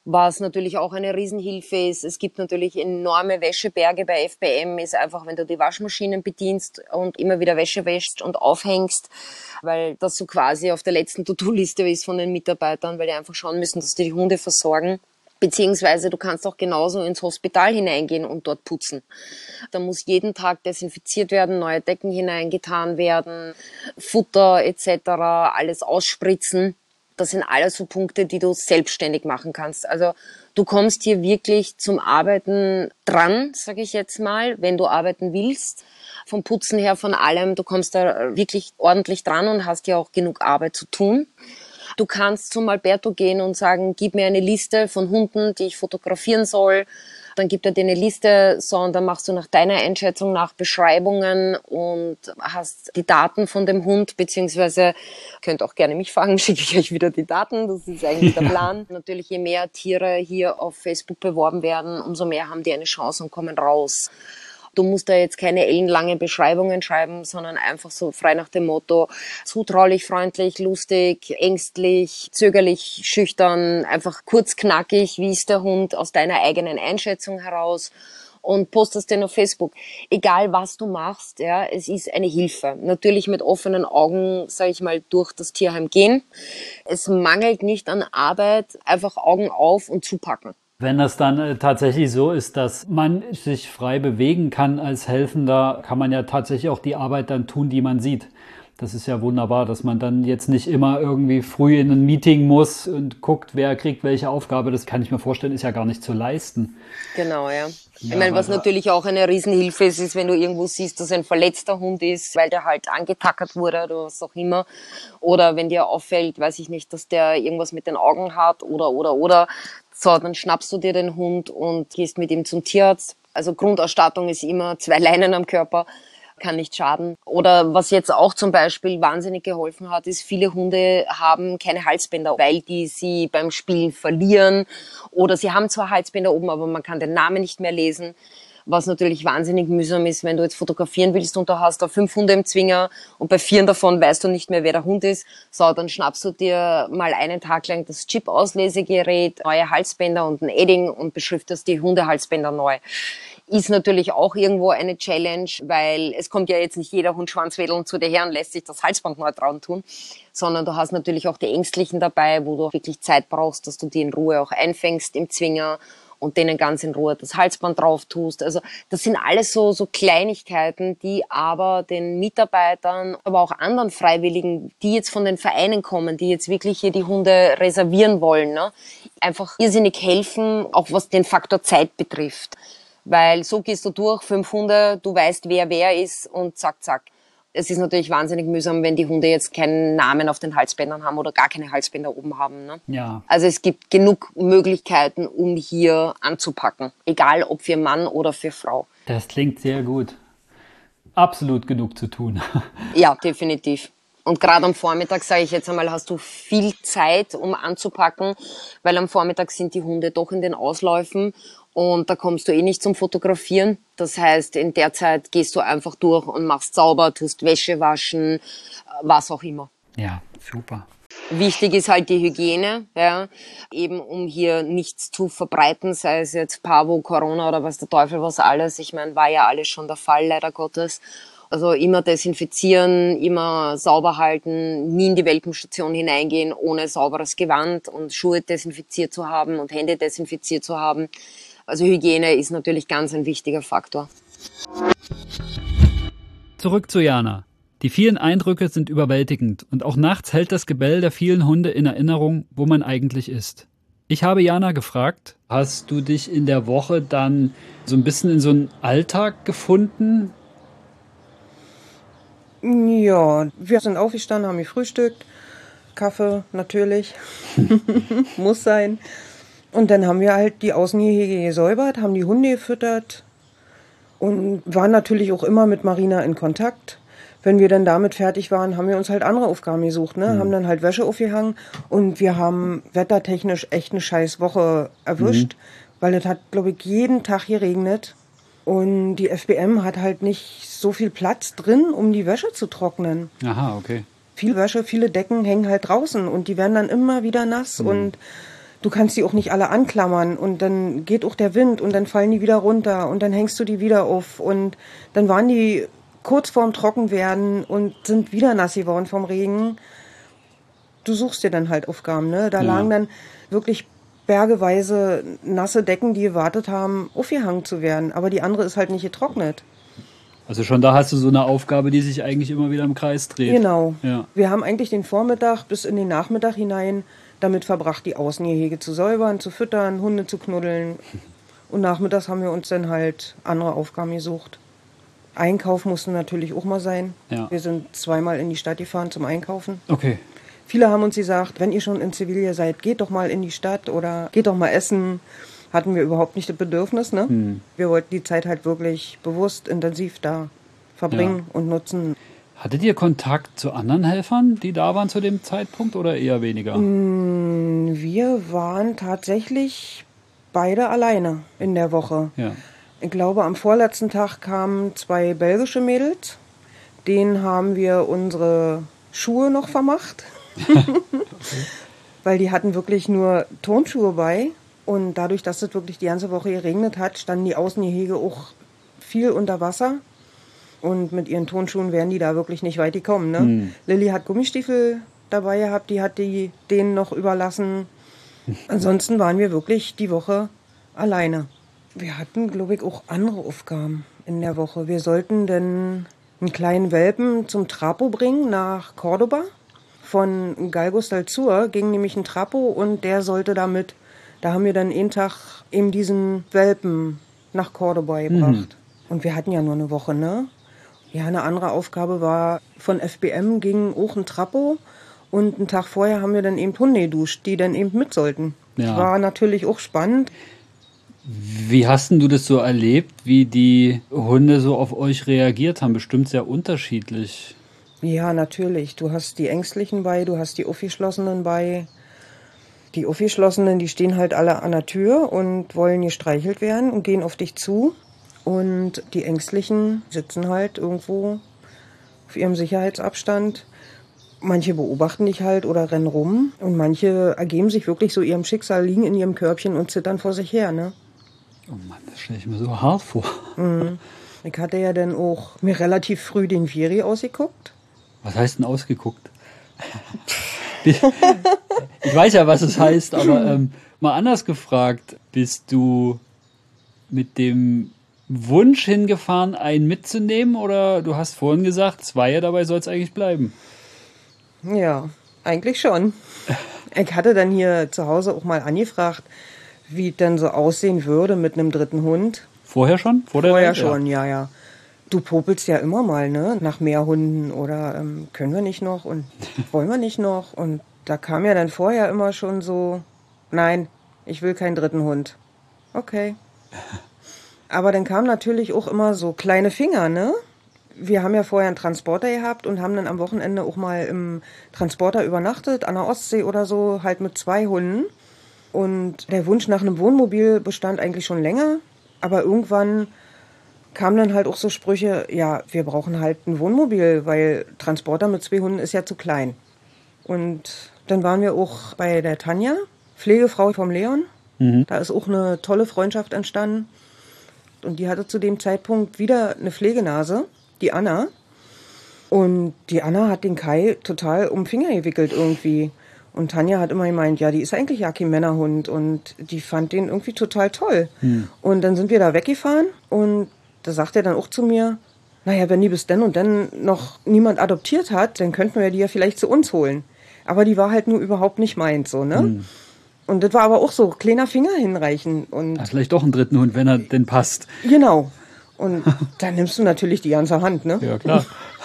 Was natürlich auch eine Riesenhilfe ist. Es gibt natürlich enorme Wäscheberge bei F B M, ist einfach, wenn du die Waschmaschinen bedienst und immer wieder Wäsche wäschst und aufhängst, weil das so quasi auf der letzten To-Do-Liste ist von den Mitarbeitern, weil die einfach schauen müssen, dass die die Hunde versorgen. Beziehungsweise du kannst auch genauso ins Hospital hineingehen und dort putzen. Da muss jeden Tag desinfiziert werden, neue Decken hineingetan werden, Futter et cetera, alles ausspritzen. Das sind alles so Punkte, die du selbstständig machen kannst. Also du kommst hier wirklich zum Arbeiten dran, sage ich jetzt mal, wenn du arbeiten willst. Vom Putzen her, von allem, du kommst da wirklich ordentlich dran und hast ja auch genug Arbeit zu tun. Du kannst zum Alberto gehen und sagen, gib mir eine Liste von Hunden, die ich fotografieren soll. Dann gibt er dir eine Liste, so, und dann machst du nach deiner Einschätzung nach Beschreibungen und hast die Daten von dem Hund, beziehungsweise könnt auch gerne mich fragen, schicke ich euch wieder die Daten, das ist eigentlich der Plan. Natürlich, je mehr Tiere hier auf Facebook beworben werden, umso mehr haben die eine Chance und kommen raus. Du musst da jetzt keine ellenlange Beschreibungen schreiben, sondern einfach so frei nach dem Motto, zutraulich, freundlich, lustig, ängstlich, zögerlich, schüchtern, einfach kurz, knackig, wie ist der Hund aus deiner eigenen Einschätzung heraus, und postest den auf Facebook. Egal was du machst, ja, es ist eine Hilfe. Natürlich mit offenen Augen, sage ich mal, durch das Tierheim gehen. Es mangelt nicht an Arbeit, einfach Augen auf und zupacken. Wenn das dann äh, tatsächlich so ist, dass man sich frei bewegen kann als Helfender, kann man ja tatsächlich auch die Arbeit dann tun, die man sieht. Das ist ja wunderbar, dass man dann jetzt nicht immer irgendwie früh in ein Meeting muss und guckt, wer kriegt welche Aufgabe. Das kann ich mir vorstellen, ist ja gar nicht zu leisten. Genau, ja. Ja, ich meine, was natürlich auch eine Riesenhilfe ist, ist, wenn du irgendwo siehst, dass ein verletzter Hund ist, weil der halt angetackert wurde oder was auch immer. Oder wenn dir auffällt, weiß ich nicht, dass der irgendwas mit den Augen hat oder, oder, oder. So, dann schnappst du dir den Hund und gehst mit ihm zum Tierarzt. Also Grundausstattung ist immer zwei Leinen am Körper, kann nicht schaden. Oder was jetzt auch zum Beispiel wahnsinnig geholfen hat, ist, viele Hunde haben keine Halsbänder, weil die sie beim Spielen verlieren. Oder sie haben zwar Halsbänder oben, aber man kann den Namen nicht mehr lesen. Was natürlich wahnsinnig mühsam ist, wenn du jetzt fotografieren willst und du hast da fünf Hunde im Zwinger und bei vier davon weißt du nicht mehr, wer der Hund ist. So, dann schnappst du dir mal einen Tag lang das Chip-Auslesegerät, neue Halsbänder und ein Edding und beschriftest die Hundehalsbänder neu. Ist natürlich auch irgendwo eine Challenge, weil es kommt ja jetzt nicht jeder Hund schwanzwedelnd zu dir her und lässt sich das Halsband neu dran tun, sondern du hast natürlich auch die Ängstlichen dabei, wo du wirklich Zeit brauchst, dass du die in Ruhe auch einfängst im Zwinger und denen ganz in Ruhe das Halsband drauf tust. Also das sind alles so, so Kleinigkeiten, die aber den Mitarbeitern, aber auch anderen Freiwilligen, die jetzt von den Vereinen kommen, die jetzt wirklich hier die Hunde reservieren wollen, ne, einfach irrsinnig helfen, auch was den Faktor Zeit betrifft. Weil so gehst du durch, fünf Hunde, du weißt, wer wer ist und zack, zack. Es ist natürlich wahnsinnig mühsam, wenn die Hunde jetzt keinen Namen auf den Halsbändern haben oder gar keine Halsbänder oben haben. Ne? Ja. Also es gibt genug Möglichkeiten, um hier anzupacken. Egal, ob für Mann oder für Frau. Das klingt sehr gut. Absolut genug zu tun. Ja, definitiv. Und gerade am Vormittag, sage ich jetzt einmal, hast du viel Zeit, um anzupacken, weil am Vormittag sind die Hunde doch in den Ausläufen. Und da kommst du eh nicht zum Fotografieren. Das heißt, in der Zeit gehst du einfach durch und machst sauber, tust Wäsche waschen, was auch immer. Ja, super. Wichtig ist halt die Hygiene, ja, eben um hier nichts zu verbreiten, sei es jetzt Parvo, Corona oder was der Teufel was alles. Ich meine, war ja alles schon der Fall, leider Gottes. Also immer desinfizieren, immer sauber halten, nie in die Welpenstation hineingehen, ohne sauberes Gewand und Schuhe desinfiziert zu haben und Hände desinfiziert zu haben. Also Hygiene ist natürlich ganz ein wichtiger Faktor. Zurück zu Jana. Die vielen Eindrücke sind überwältigend und auch nachts hält das Gebell der vielen Hunde in Erinnerung, wo man eigentlich ist. Ich habe Jana gefragt, hast du dich in der Woche dann so ein bisschen in so einen Alltag gefunden? Ja, wir sind aufgestanden, haben gefrühstückt, Kaffee natürlich, muss sein. Und dann haben wir halt die Außengehege gesäubert, haben die Hunde gefüttert und waren natürlich auch immer mit Marina in Kontakt. Wenn wir dann damit fertig waren, haben wir uns halt andere Aufgaben gesucht, ne? Mhm. Haben dann halt Wäsche aufgehangen und wir haben wettertechnisch echt eine scheiß Woche erwischt, mhm. weil es hat, glaube ich, jeden Tag geregnet. Und die F B M hat halt nicht so viel Platz drin, um die Wäsche zu trocknen. Aha, okay. Viel Wäsche, viele Decken hängen halt draußen und die werden dann immer wieder nass. Mhm. Und du kannst die auch nicht alle anklammern und dann geht auch der Wind und dann fallen die wieder runter und dann hängst du die wieder auf und dann waren die kurz vorm Trockenwerden und sind wieder nass geworden vom Regen. Du suchst dir dann halt Aufgaben, ne? Da Ja. lagen dann wirklich bergeweise nasse Decken, die gewartet haben, aufgehangen zu werden, aber die andere ist halt nicht getrocknet. Also schon da hast du so eine Aufgabe, die sich eigentlich immer wieder im Kreis dreht. Genau. Ja. Wir haben eigentlich den Vormittag bis in den Nachmittag hinein damit verbracht, die Außengehege zu säubern, zu füttern, Hunde zu knuddeln. Und nachmittags haben wir uns dann halt andere Aufgaben gesucht. Einkauf musste natürlich auch mal sein. Ja. Wir sind zweimal in die Stadt gefahren zum Einkaufen. Okay. Viele haben uns gesagt, wenn ihr schon in Sevilla seid, geht doch mal in die Stadt oder geht doch mal essen. Hatten wir überhaupt nicht das Bedürfnis, ne? Hm. Wir wollten die Zeit halt wirklich bewusst, intensiv da verbringen und nutzen. Hattet ihr Kontakt zu anderen Helfern, die da waren zu dem Zeitpunkt oder eher weniger? Wir waren tatsächlich beide alleine in der Woche. Ja. Ich glaube, am vorletzten Tag kamen zwei belgische Mädels. Denen haben wir unsere Schuhe noch vermacht. Weil die hatten wirklich nur Turnschuhe bei. Und dadurch, dass es wirklich die ganze Woche geregnet hat, standen die Außengehege auch viel unter Wasser. Und mit ihren Turnschuhen wären die da wirklich nicht weit gekommen. Ne? Hm. Lilly hat Gummistiefel dabei gehabt, die hat die denen noch überlassen. Ansonsten waren wir wirklich die Woche alleine. Wir hatten, glaube ich, auch andere Aufgaben in der Woche. Wir sollten dann einen kleinen Welpen zum Trapo bringen nach Cordoba. Von Galgos del Sur ging nämlich ein Trapo und der sollte damit, da haben wir dann einen Tag eben diesen Welpen nach Cordoba gebracht. Mhm. Und wir hatten ja nur eine Woche, ne? Ja, eine andere Aufgabe war, von F B M ging auch ein Trapo und einen Tag vorher haben wir dann eben Hunde geduscht, die dann eben mit sollten. Ja. War natürlich auch spannend. Wie hast denn du das so erlebt, wie die Hunde so auf euch reagiert haben? Bestimmt sehr unterschiedlich. Ja, natürlich. Du hast die Ängstlichen bei, du hast die Aufgeschlossenen bei. Die Aufgeschlossenen, die stehen halt alle an der Tür und wollen gestreichelt werden und gehen auf dich zu. Und die Ängstlichen sitzen halt irgendwo auf ihrem Sicherheitsabstand. Manche beobachten dich halt oder rennen rum. Und manche ergeben sich wirklich so ihrem Schicksal, liegen in ihrem Körbchen und zittern vor sich her, ne? Oh Mann, das stelle ich mir so hart vor. Mhm. Ich hatte ja dann auch mir relativ früh den Viri ausgeguckt. Was heißt denn ausgeguckt? ich, ich weiß ja, was es heißt, aber ähm, mal anders gefragt, bist du mit dem Wunsch hingefahren, einen mitzunehmen oder du hast vorhin gesagt, zwei, dabei soll es eigentlich bleiben? Ja, eigentlich schon. Ich hatte dann hier zu Hause auch mal angefragt, wie es denn so aussehen würde mit einem dritten Hund. Vorher schon? Vor der Vorher Welt? schon, ja, ja. Du popelst ja immer mal, ne, nach mehr Hunden oder ähm, können wir nicht noch und wollen wir nicht noch. Und da kam ja dann vorher immer schon so, nein, ich will keinen dritten Hund. Okay. Aber dann kamen natürlich auch immer so kleine Finger, ne? Wir haben ja vorher einen Transporter gehabt und haben dann am Wochenende auch mal im Transporter übernachtet, an der Ostsee oder so, halt mit zwei Hunden. Und der Wunsch nach einem Wohnmobil bestand eigentlich schon länger, aber irgendwann kamen dann halt auch so Sprüche, ja, wir brauchen halt ein Wohnmobil, weil Transporter mit zwei Hunden ist ja zu klein. Und dann waren wir auch bei der Tanja, Pflegefrau vom Leon. Mhm. Da ist auch eine tolle Freundschaft entstanden. Und die hatte zu dem Zeitpunkt wieder eine Pflegenase, die Anna. Und die Anna hat den Kai total um den Finger gewickelt irgendwie. Und Tanja hat immer gemeint, ja, die ist eigentlich ja kein Männerhund. Und die fand den irgendwie total toll. Mhm. Und dann sind wir da weggefahren und da sagt er dann auch zu mir, naja, wenn die bis dann und dann noch niemand adoptiert hat, dann könnten wir die ja vielleicht zu uns holen. Aber die war halt nur überhaupt nicht meins, so, ne? Mhm. Und das war aber auch so, kleiner Finger hinreichen. Und ja, vielleicht doch einen dritten Hund, wenn er denn passt. Genau. Und dann nimmst du natürlich die ganze Hand, ne? Ja, klar.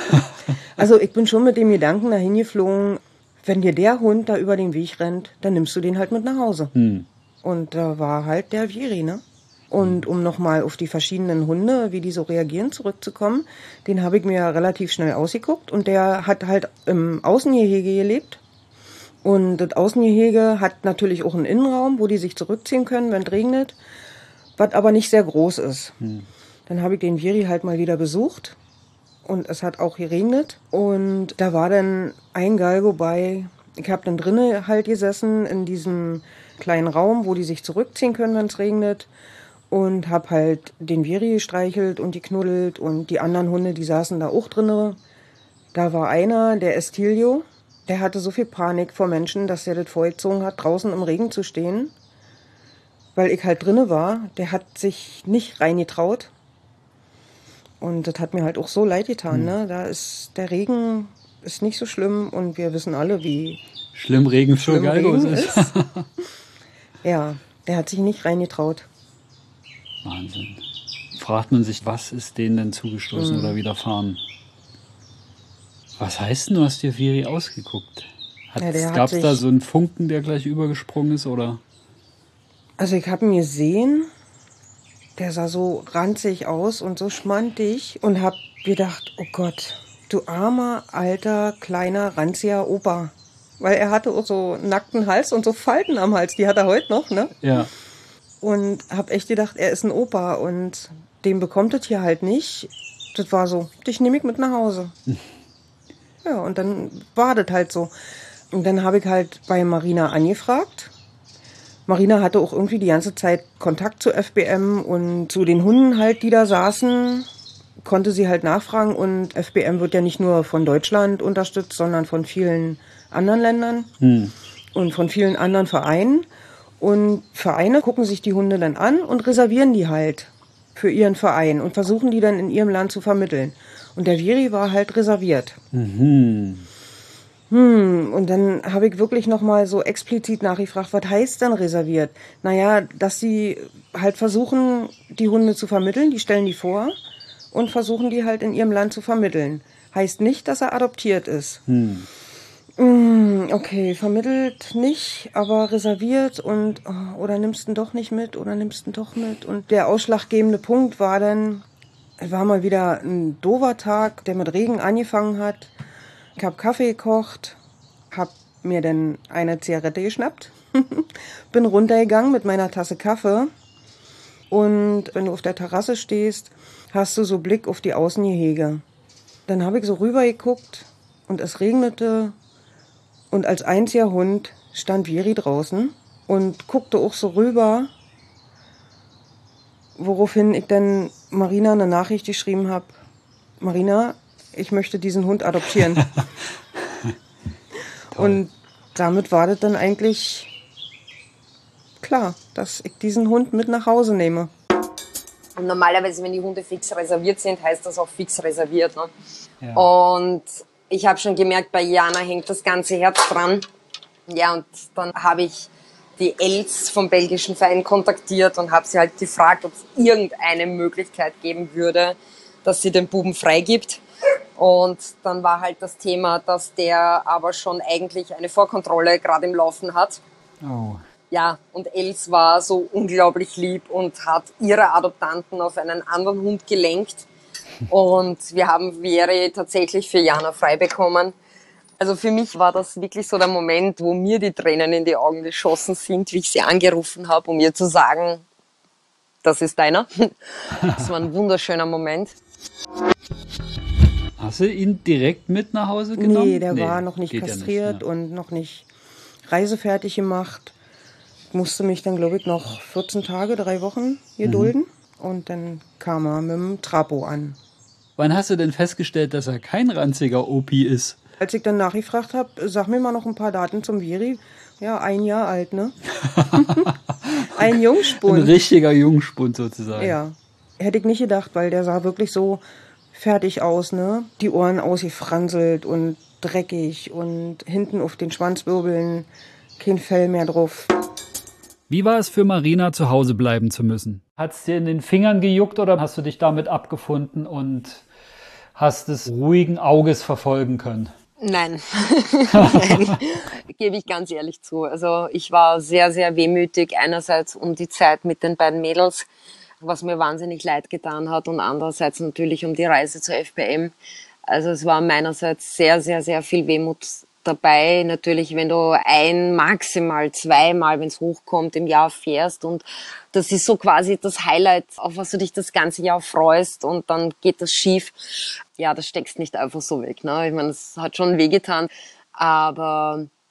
Also ich bin schon mit dem Gedanken dahin geflogen, wenn dir der Hund da über den Weg rennt, dann nimmst du den halt mit nach Hause. Mhm. Und da war halt der Viri, ne? Und um nochmal auf die verschiedenen Hunde, wie die so reagieren, zurückzukommen, den habe ich mir relativ schnell ausgeguckt. Und der hat halt im Außengehege gelebt. Und das Außengehege hat natürlich auch einen Innenraum, wo die sich zurückziehen können, wenn es regnet, was aber nicht sehr groß ist. Hm. Dann habe ich den Viri halt mal wieder besucht und es hat auch geregnet. Und da war dann ein Galgo bei, Ich habe dann drinnen halt gesessen in diesem kleinen Raum, wo die sich zurückziehen können, wenn es regnet. Und habe halt den Viri gestreichelt und die knuddelt. Und die anderen Hunde, die saßen da auch drinnen. Da war einer, der Estilio, der hatte so viel Panik vor Menschen, dass er das vorgezogen hat, draußen im Regen zu stehen. Weil ich halt drinne war, der hat sich nicht reingetraut. Und das hat mir halt auch so leid getan, ne? Da ist der Regen ist nicht so schlimm und wir wissen alle, wie schlimm Regen für schlimm Galgos Regen ist. ist. Ja, der hat sich nicht reingetraut. Wahnsinn. Fragt man sich, was ist denen denn zugestoßen Mhm. oder widerfahren? Was heißt denn, du hast dir Viri ausgeguckt? Hat, Ja, der hat gab's da sich- so einen Funken, der gleich übergesprungen ist, oder? Also ich habe ihn gesehen, der sah so ranzig aus und so schmantig und habe gedacht, oh Gott, du armer, alter, kleiner, ranziger Opa. Weil er hatte auch so einen nackten Hals und so Falten am Hals, die hat er heute noch, ne? Ja. Und habe echt gedacht, er ist ein Opa und den bekommt es hier halt nicht. Das war so, dich nehme ich mit nach Hause. Ja, und dann war das halt so. Und dann habe ich halt bei Marina angefragt. Marina hatte auch irgendwie die ganze Zeit Kontakt zu F B M und zu den Hunden halt, die da saßen, konnte sie halt nachfragen. Und F B M wird ja nicht nur von Deutschland unterstützt, sondern von vielen anderen Ländern Hm. und von vielen anderen Vereinen. Und Vereine gucken sich die Hunde dann an und reservieren die halt für ihren Verein und versuchen die dann in ihrem Land zu vermitteln. Und der Viri war halt reserviert. Mhm. Hm, und dann habe ich wirklich nochmal so explizit nachgefragt, was heißt denn reserviert? Naja, dass sie halt versuchen, die Hunde zu vermitteln, die stellen die vor und versuchen die halt in ihrem Land zu vermitteln. Heißt nicht, dass er adoptiert ist. Hm. Hm, okay, vermittelt nicht, aber reserviert und oh, oder nimmst du ihn doch nicht mit oder nimmst du ihn doch mit. Und der ausschlaggebende Punkt war dann, es war mal wieder ein doofer Tag, der mit Regen angefangen hat. Ich habe Kaffee gekocht, habe mir dann eine Zigarette geschnappt, bin runtergegangen mit meiner Tasse Kaffee und wenn du auf der Terrasse stehst, hast du so Blick auf die Außengehege. Dann habe ich so rüber geguckt und es regnete und als einziger Hund stand Viri draußen und guckte auch so rüber, woraufhin ich dann Marina eine Nachricht geschrieben habe, Marina, ich möchte diesen Hund adoptieren. Und damit war das dann eigentlich klar, dass ich diesen Hund mit nach Hause nehme. Und normalerweise, wenn die Hunde fix reserviert sind, heißt das auch fix reserviert. Ne? Ja. Und ich habe schon gemerkt, bei Jana hängt das ganze Herz dran. Ja, und dann habe ich die Els vom belgischen Verein kontaktiert und habe sie halt gefragt, ob es irgendeine Möglichkeit geben würde, dass sie den Buben freigibt. Und dann war halt das Thema, dass der aber schon eigentlich eine Vorkontrolle gerade im Laufen hat. Oh. Ja, und Els war so unglaublich lieb und hat ihre Adoptanten auf einen anderen Hund gelenkt. Und wir haben Veri tatsächlich für Jana frei bekommen. Also für mich war das wirklich so der Moment, wo mir die Tränen in die Augen geschossen sind, wie ich sie angerufen habe, um ihr zu sagen, das ist deiner. Das war ein wunderschöner Moment. Hast du ihn direkt mit nach Hause genommen? Nee, der war noch nicht geht ja kastriert nicht, ja. und noch nicht reisefertig gemacht. Ich musste mich dann, glaube ich, noch vierzehn Tage, drei Wochen gedulden. Mhm. Und dann kam er mit dem Trapo an. Wann hast du denn festgestellt, dass er kein ranziger Opi ist? Als ich dann nachgefragt habe, sag mir mal noch ein paar Daten zum Viri. Ja, ein Jahr alt, ne? Ein Ein Jungspund. richtiger Jungspund sozusagen. Ja, hätte ich nicht gedacht, weil der sah wirklich so fertig aus, ne? Die Ohren ausgefranselt und dreckig und hinten auf den Schwanzwirbeln kein Fell mehr drauf. Wie war es für Marina, zu Hause bleiben zu müssen? Hat es dir in den Fingern gejuckt oder hast du dich damit abgefunden und hast es ruhigen Auges verfolgen können? Nein, Nein. Gebe ich ganz ehrlich zu. Also ich war sehr, sehr wehmütig, einerseits um die Zeit mit den beiden Mädels, was mir wahnsinnig leid getan hat, und andererseits natürlich um die Reise zur F B M. Also es war meinerseits sehr, sehr, sehr viel Wehmut dabei. Natürlich, wenn du ein, maximal zweimal, wenn es hochkommt, im Jahr fährst, und das ist so quasi das Highlight, auf was du dich das ganze Jahr freust, und dann geht das schief. Ja, das steckst nicht einfach so weg. Ne? Ich meine, es hat schon wehgetan, aber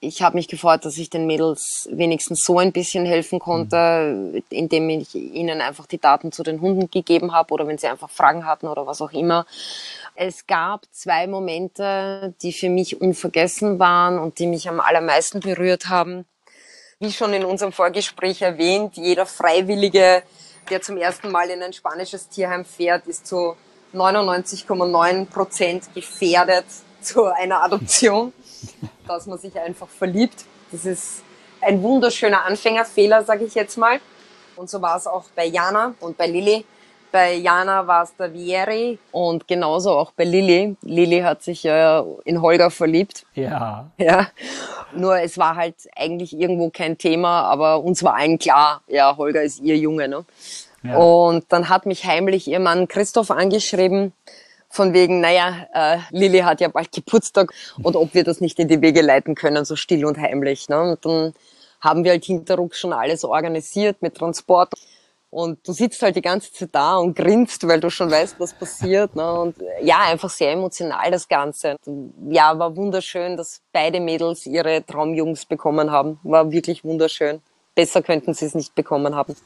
Ich habe mich gefreut, dass ich den Mädels wenigstens so ein bisschen helfen konnte, indem ich ihnen einfach die Daten zu den Hunden gegeben habe oder wenn sie einfach Fragen hatten oder was auch immer. Es gab zwei Momente, die für mich unvergessen waren und die mich am allermeisten berührt haben. Wie schon in unserem Vorgespräch erwähnt, jeder Freiwillige, der zum ersten Mal in ein spanisches Tierheim fährt, ist zu neunundneunzig Komma neun Prozent gefährdet zu einer Adoption, dass man sich einfach verliebt. Das ist ein wunderschöner Anfängerfehler, sage ich jetzt mal. Und so war es auch bei Jana und bei Lilly. Bei Jana war es der Vieri und genauso auch bei Lilly. Lilly hat sich ja in Holger verliebt. Ja. Ja. Nur es war halt eigentlich irgendwo kein Thema, aber uns war allen klar, ja, Holger ist ihr Junge, ne? Ja. Und dann hat mich heimlich ihr Mann Christoph angeschrieben, von wegen, naja, äh, Lilly hat ja bald Geburtstag und ob wir das nicht in die Wege leiten können, so still und heimlich. Ne? Und dann haben wir halt hinterrucks schon alles organisiert mit Transport. Und du sitzt halt die ganze Zeit da und grinst, weil du schon weißt, was passiert. Ne? Und ja, einfach sehr emotional das Ganze. Ja, war wunderschön, dass beide Mädels ihre Traumjungs bekommen haben. War wirklich wunderschön. Besser könnten sie es nicht bekommen haben.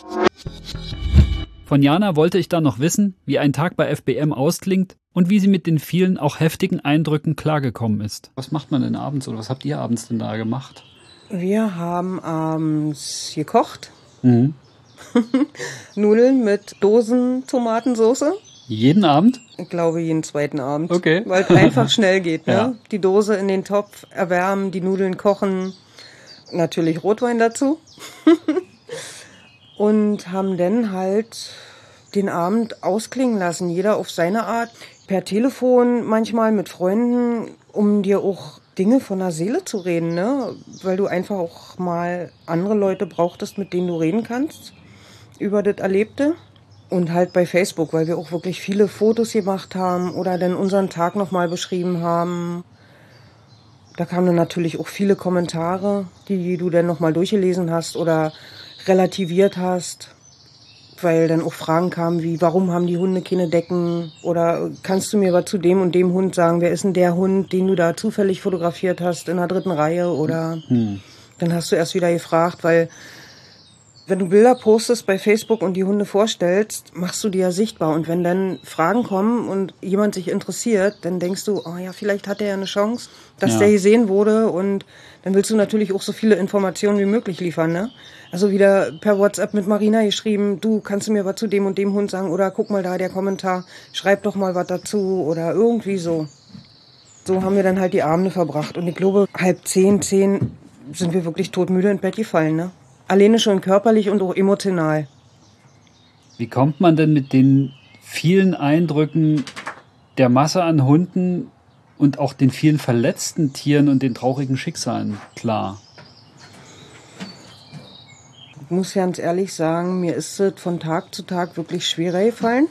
Von Jana wollte ich dann noch wissen, wie ein Tag bei F B M ausklingt und wie sie mit den vielen auch heftigen Eindrücken klargekommen ist. Was macht man denn abends oder was habt ihr abends denn da gemacht? Wir haben abends gekocht. Mhm. Nudeln mit Dosen-Tomatensauce. Jeden Abend? Ich glaube, jeden zweiten Abend. Okay. Weil es einfach schnell geht. Ne? Ja. Die Dose in den Topf erwärmen, die Nudeln kochen. Natürlich Rotwein dazu. Und haben dann halt den Abend ausklingen lassen, jeder auf seine Art. Per Telefon manchmal mit Freunden, um dir auch Dinge von der Seele zu reden, ne? Weil du einfach auch mal andere Leute brauchtest, mit denen du reden kannst über das Erlebte. Und halt bei Facebook, weil wir auch wirklich viele Fotos gemacht haben oder dann unseren Tag nochmal beschrieben haben. Da kamen dann natürlich auch viele Kommentare, die du dann nochmal durchgelesen hast oder relativiert hast, weil dann auch Fragen kamen wie, warum haben die Hunde keine Decken? Oder kannst du mir was zu dem und dem Hund sagen, wer ist denn der Hund, den du da zufällig fotografiert hast in der dritten Reihe? Oder hm. Dann hast du erst wieder gefragt, weil wenn du Bilder postest bei Facebook und die Hunde vorstellst, machst du die ja sichtbar. Und wenn dann Fragen kommen und jemand sich interessiert, dann denkst du, oh ja, vielleicht hat er ja eine Chance, dass ja. der gesehen wurde. Und dann willst du natürlich auch so viele Informationen wie möglich liefern, ne? Also wieder per WhatsApp mit Marina geschrieben, du, kannst du mir was zu dem und dem Hund sagen? Oder guck mal da, der Kommentar, schreib doch mal was dazu oder irgendwie so. So haben wir dann halt die Abende verbracht. Und ich glaube, halb zehn, zehn sind wir wirklich todmüde ins Bett gefallen, ne? Alleine schon körperlich und auch emotional. Wie kommt man denn mit den vielen Eindrücken der Masse an Hunden und auch den vielen verletzten Tieren und den traurigen Schicksalen klar? Ich muss ganz ehrlich sagen, mir ist es von Tag zu Tag wirklich schwerer gefallen,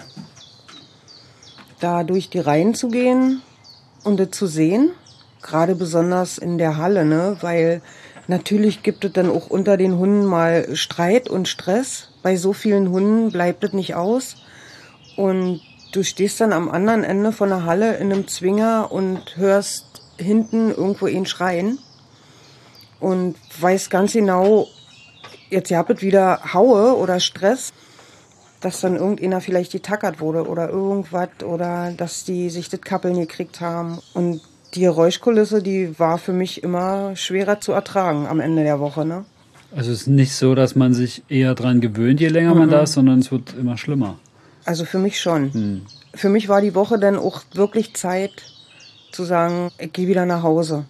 da durch die Reihen zu gehen und das zu sehen. Gerade besonders in der Halle, ne? Weil natürlich gibt es dann auch unter den Hunden mal Streit und Stress. Bei so vielen Hunden bleibt es nicht aus. Und du stehst dann am anderen Ende von der Halle in einem Zwinger und hörst hinten irgendwo ihn schreien. Und weißt ganz genau, jetzt habt ihr wieder Haue oder Stress, dass dann irgendeiner vielleicht getackert wurde oder irgendwas oder dass die sich das Kappeln gekriegt haben. Und die Geräuschkulisse, die war für mich immer schwerer zu ertragen am Ende der Woche, ne? Also es ist nicht so, dass man sich eher dran gewöhnt, je länger mhm. man da ist, sondern es wird immer schlimmer. Also für mich schon. Mhm. Für mich war die Woche dann auch wirklich Zeit zu sagen, ich gehe wieder nach Hause.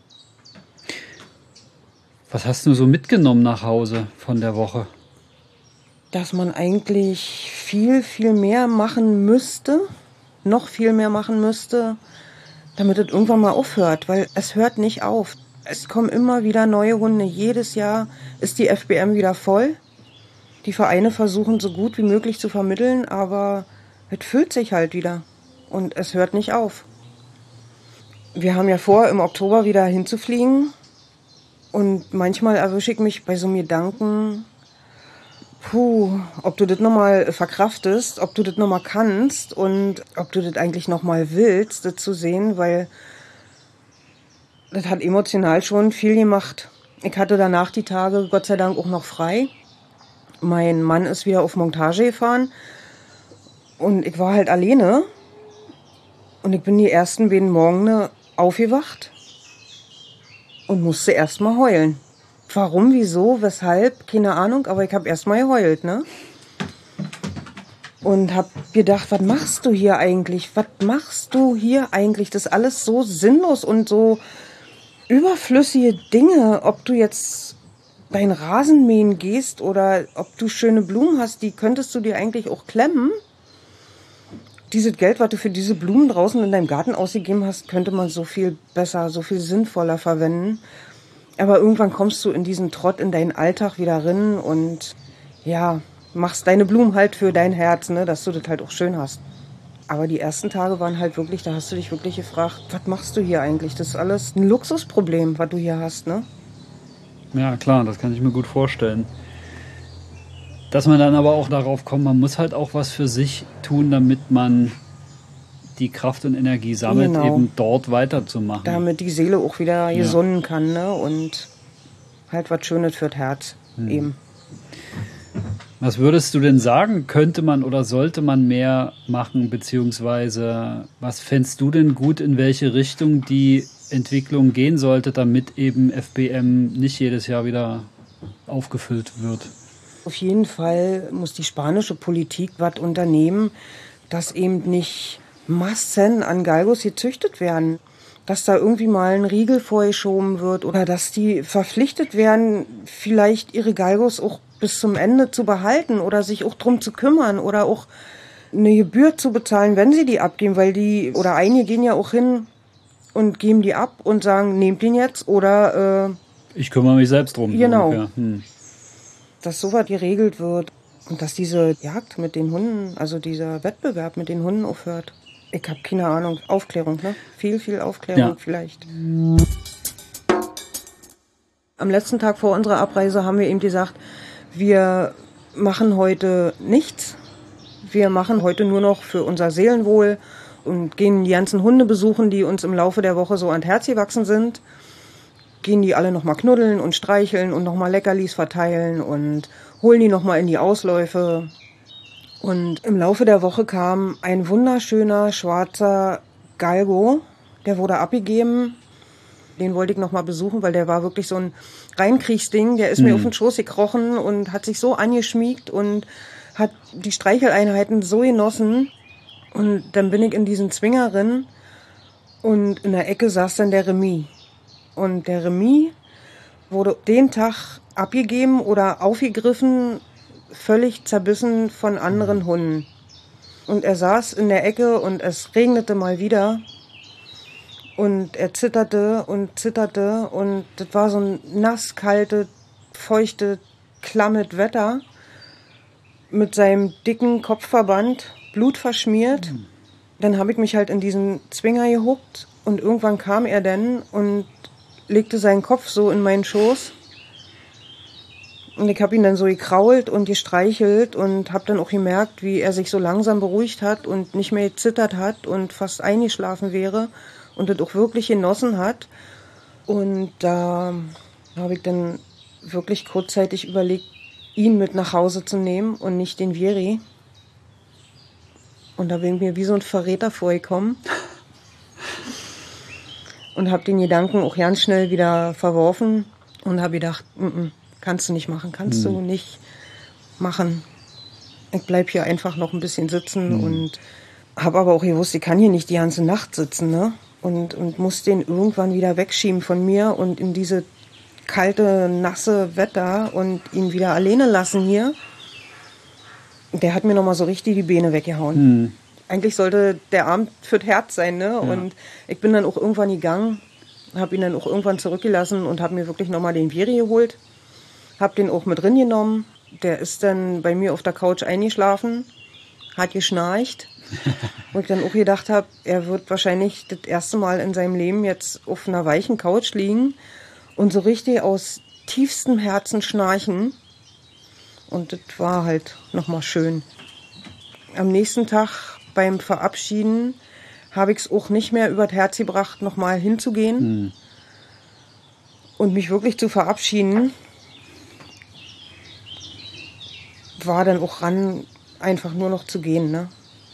Was hast du so mitgenommen nach Hause von der Woche? Dass man eigentlich viel, viel mehr machen müsste, noch viel mehr machen müsste, damit es irgendwann mal aufhört, weil es hört nicht auf. Es kommen immer wieder neue Hunde. Jedes Jahr ist die F B M wieder voll. Die Vereine versuchen so gut wie möglich zu vermitteln, aber es füllt sich halt wieder und es hört nicht auf. Wir haben ja vor, im Oktober wieder hinzufliegen und manchmal erwische ich mich bei so einem Gedanken, puh, ob du das nochmal verkraftest, ob du das nochmal kannst und ob du das eigentlich nochmal willst, das zu sehen, weil das hat emotional schon viel gemacht. Ich hatte danach die Tage Gott sei Dank auch noch frei. Mein Mann ist wieder auf Montage gefahren und ich war halt alleine. Und ich bin die ersten beiden Morgen aufgewacht und musste erst mal heulen. Warum, wieso, weshalb, keine Ahnung, aber ich habe erst mal geheult, ne? Und hab gedacht, was machst du hier eigentlich? Was machst du hier eigentlich? Das ist alles so sinnlos und so überflüssige Dinge. Ob du jetzt deinen Rasen mähen gehst oder ob du schöne Blumen hast, die könntest du dir eigentlich auch klemmen. Dieses Geld, was du für diese Blumen draußen in deinem Garten ausgegeben hast, könnte man so viel besser, so viel sinnvoller verwenden. Aber irgendwann kommst du in diesen Trott, in deinen Alltag wieder rein und ja, machst deine Blumen halt für dein Herz, ne, dass du das halt auch schön hast. Aber die ersten Tage waren halt wirklich, da hast du dich wirklich gefragt, was machst du hier eigentlich? Das ist alles ein Luxusproblem, was du hier hast, ne? Ja, klar, das kann ich mir gut vorstellen. Dass man dann aber auch darauf kommt, man muss halt auch was für sich tun, damit man die Kraft und Energie sammelt, Genau. eben dort weiterzumachen. Damit die Seele auch wieder Ja. gesonnen kann, ne? Und halt was Schönes fürs Herz Hm. eben. Was würdest du denn sagen, könnte man oder sollte man mehr machen, beziehungsweise was fändest du denn gut, in welche Richtung die Entwicklung gehen sollte, damit eben F B M nicht jedes Jahr wieder aufgefüllt wird? Auf jeden Fall muss die spanische Politik was unternehmen, dass eben nicht Massen an Galgos gezüchtet werden. Dass da irgendwie mal ein Riegel vorgeschoben wird oder dass die verpflichtet werden, vielleicht ihre Galgos auch bis zum Ende zu behalten oder sich auch drum zu kümmern oder auch eine Gebühr zu bezahlen, wenn sie die abgeben, weil die, oder einige gehen ja auch hin und geben die ab und sagen, nehmt den jetzt oder äh, Ich kümmere mich selbst drum. Genau. So hm. dass sowas geregelt wird und dass diese Jagd mit den Hunden, also dieser Wettbewerb mit den Hunden aufhört. Ich habe keine Ahnung. Aufklärung, ne? Viel, viel Aufklärung Ja. vielleicht. Am letzten Tag vor unserer Abreise haben wir eben gesagt, wir machen heute nichts. Wir machen heute nur noch für unser Seelenwohl und gehen die ganzen Hunde besuchen, die uns im Laufe der Woche so ans Herz gewachsen sind. Gehen die alle nochmal knuddeln und streicheln und nochmal Leckerlis verteilen und holen die nochmal in die Ausläufe. Und im Laufe der Woche kam ein wunderschöner schwarzer Galgo, der wurde abgegeben. Den wollte ich nochmal besuchen, weil der war wirklich so ein Reinkriegsding. Der ist Mhm. mir auf den Schoß gekrochen und hat sich so angeschmiegt und hat die Streicheleinheiten so genossen. Und dann bin ich in diesen Zwinger rein und in der Ecke saß dann der Remy. Und der Remy wurde den Tag abgegeben oder aufgegriffen, völlig zerbissen von anderen Hunden. Und er saß in der Ecke und es regnete mal wieder. Und er zitterte und zitterte und das war so ein nass, kalte, feuchte, klammet Wetter mit seinem dicken Kopfverband, blutverschmiert. Mhm. Dann habe ich mich halt in diesen Zwinger gehuckt und irgendwann kam er dann und legte seinen Kopf so in meinen Schoß. Und ich habe ihn dann so gekrault und gestreichelt und habe dann auch gemerkt, wie er sich so langsam beruhigt hat und nicht mehr gezittert hat und fast eingeschlafen wäre und das auch wirklich genossen hat. Und da habe ich dann wirklich kurzzeitig überlegt, ihn mit nach Hause zu nehmen und nicht den Vieri. Und da bin ich mir wie so ein Verräter vorgekommen und habe den Gedanken auch ganz schnell wieder verworfen und habe gedacht, n-n, kannst du nicht machen, kannst hm. du nicht machen. Ich bleib hier einfach noch ein bisschen sitzen hm. und habe aber auch gewusst, ich kann hier nicht die ganze Nacht sitzen, ne? Und, und muss den irgendwann wieder wegschieben von mir und in diese kalte, nasse Wetter und ihn wieder alleine lassen hier. Der hat mir nochmal so richtig die Beine weggehauen. Hm. Eigentlich sollte der Abend fürs Herz sein, ne? Ja. Und ich bin dann auch irgendwann gegangen, habe ihn dann auch irgendwann zurückgelassen und habe mir wirklich nochmal den Vieri geholt. Hab den auch mit drin genommen. Der ist dann bei mir auf der Couch eingeschlafen, hat geschnarcht. Wo ich dann auch gedacht habe, er wird wahrscheinlich das erste Mal in seinem Leben jetzt auf einer weichen Couch liegen und so richtig aus tiefstem Herzen schnarchen. Und das war halt nochmal schön. Am nächsten Tag beim Verabschieden habe ich es auch nicht mehr über das Herz gebracht, nochmal hinzugehen. Hm. Und mich wirklich zu verabschieden, war dann auch ran, einfach nur noch zu gehen, ne?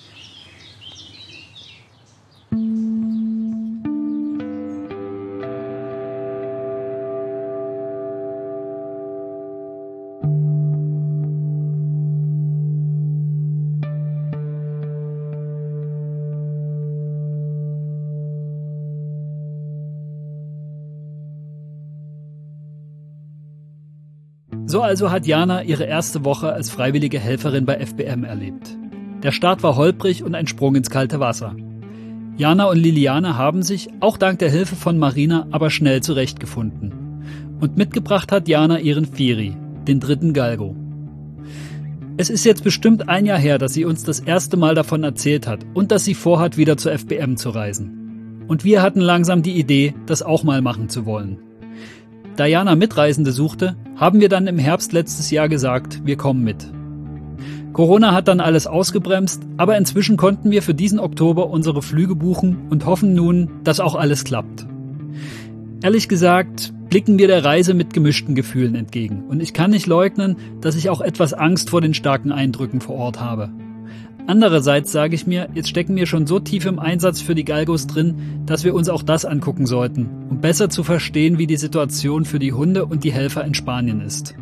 So also hat Jana ihre erste Woche als freiwillige Helferin bei F B M erlebt. Der Start war holprig und ein Sprung ins kalte Wasser. Jana und Liliane haben sich, auch dank der Hilfe von Marina, aber schnell zurechtgefunden. Und mitgebracht hat Jana ihren Firi, den dritten Galgo. Es ist jetzt bestimmt ein Jahr her, dass sie uns das erste Mal davon erzählt hat und dass sie vorhat, wieder zur F B M zu reisen. Und wir hatten langsam die Idee, das auch mal machen zu wollen. Da Jana Mitreisende suchte, haben wir dann im Herbst letztes Jahr gesagt, wir kommen mit. Corona hat dann alles ausgebremst, aber inzwischen konnten wir für diesen Oktober unsere Flüge buchen und hoffen nun, dass auch alles klappt. Ehrlich gesagt, blicken wir der Reise mit gemischten Gefühlen entgegen und ich kann nicht leugnen, dass ich auch etwas Angst vor den starken Eindrücken vor Ort habe. Andererseits sage ich mir, jetzt stecken wir schon so tief im Einsatz für die Galgos drin, dass wir uns auch das angucken sollten, um besser zu verstehen, wie die Situation für die Hunde und die Helfer in Spanien ist.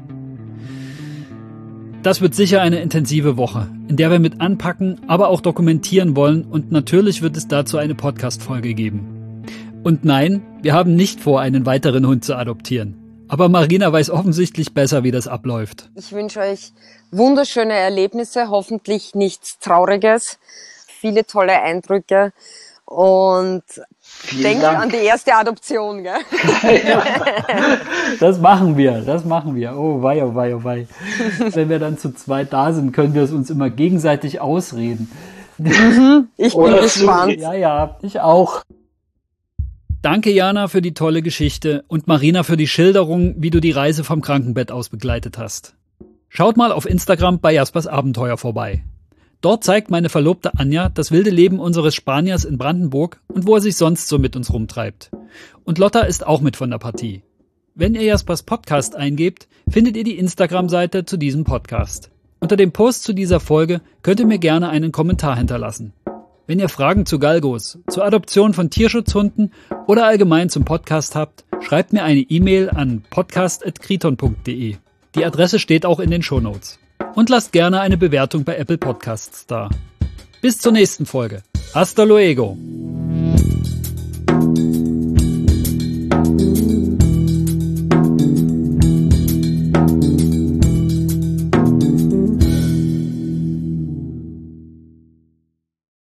Das wird sicher eine intensive Woche, in der wir mit anpacken, aber auch dokumentieren wollen und natürlich wird es dazu eine Podcast-Folge geben. Und nein, wir haben nicht vor, einen weiteren Hund zu adoptieren. Aber Marina weiß offensichtlich besser, wie das abläuft. Ich wünsche euch wunderschöne Erlebnisse, hoffentlich nichts Trauriges, viele tolle Eindrücke und Vielen denkt Dank. an die erste Adoption, gell? Ja, das machen wir, das machen wir. Oh wei, oh wei, oh wei. Wenn wir dann zu zweit da sind, können wir es uns immer gegenseitig ausreden. Ich bin Oder gespannt. Ja, ja, ich auch. Danke, Jana, für die tolle Geschichte und Marina für die Schilderung, wie du die Reise vom Krankenbett aus begleitet hast. Schaut mal auf Instagram bei Jaspers Abenteuer vorbei. Dort zeigt meine Verlobte Anja das wilde Leben unseres Spaniers in Brandenburg und wo er sich sonst so mit uns rumtreibt. Und Lotta ist auch mit von der Partie. Wenn ihr Jaspers Podcast eingebt, findet ihr die Instagram-Seite zu diesem Podcast. Unter dem Post zu dieser Folge könnt ihr mir gerne einen Kommentar hinterlassen. Wenn ihr Fragen zu Galgos, zur Adoption von Tierschutzhunden oder allgemein zum Podcast habt, schreibt mir eine E-Mail an podcast at kriton punkt de. Die Adresse steht auch in den Shownotes. Und lasst gerne eine Bewertung bei Apple Podcasts da. Bis zur nächsten Folge. Hasta luego!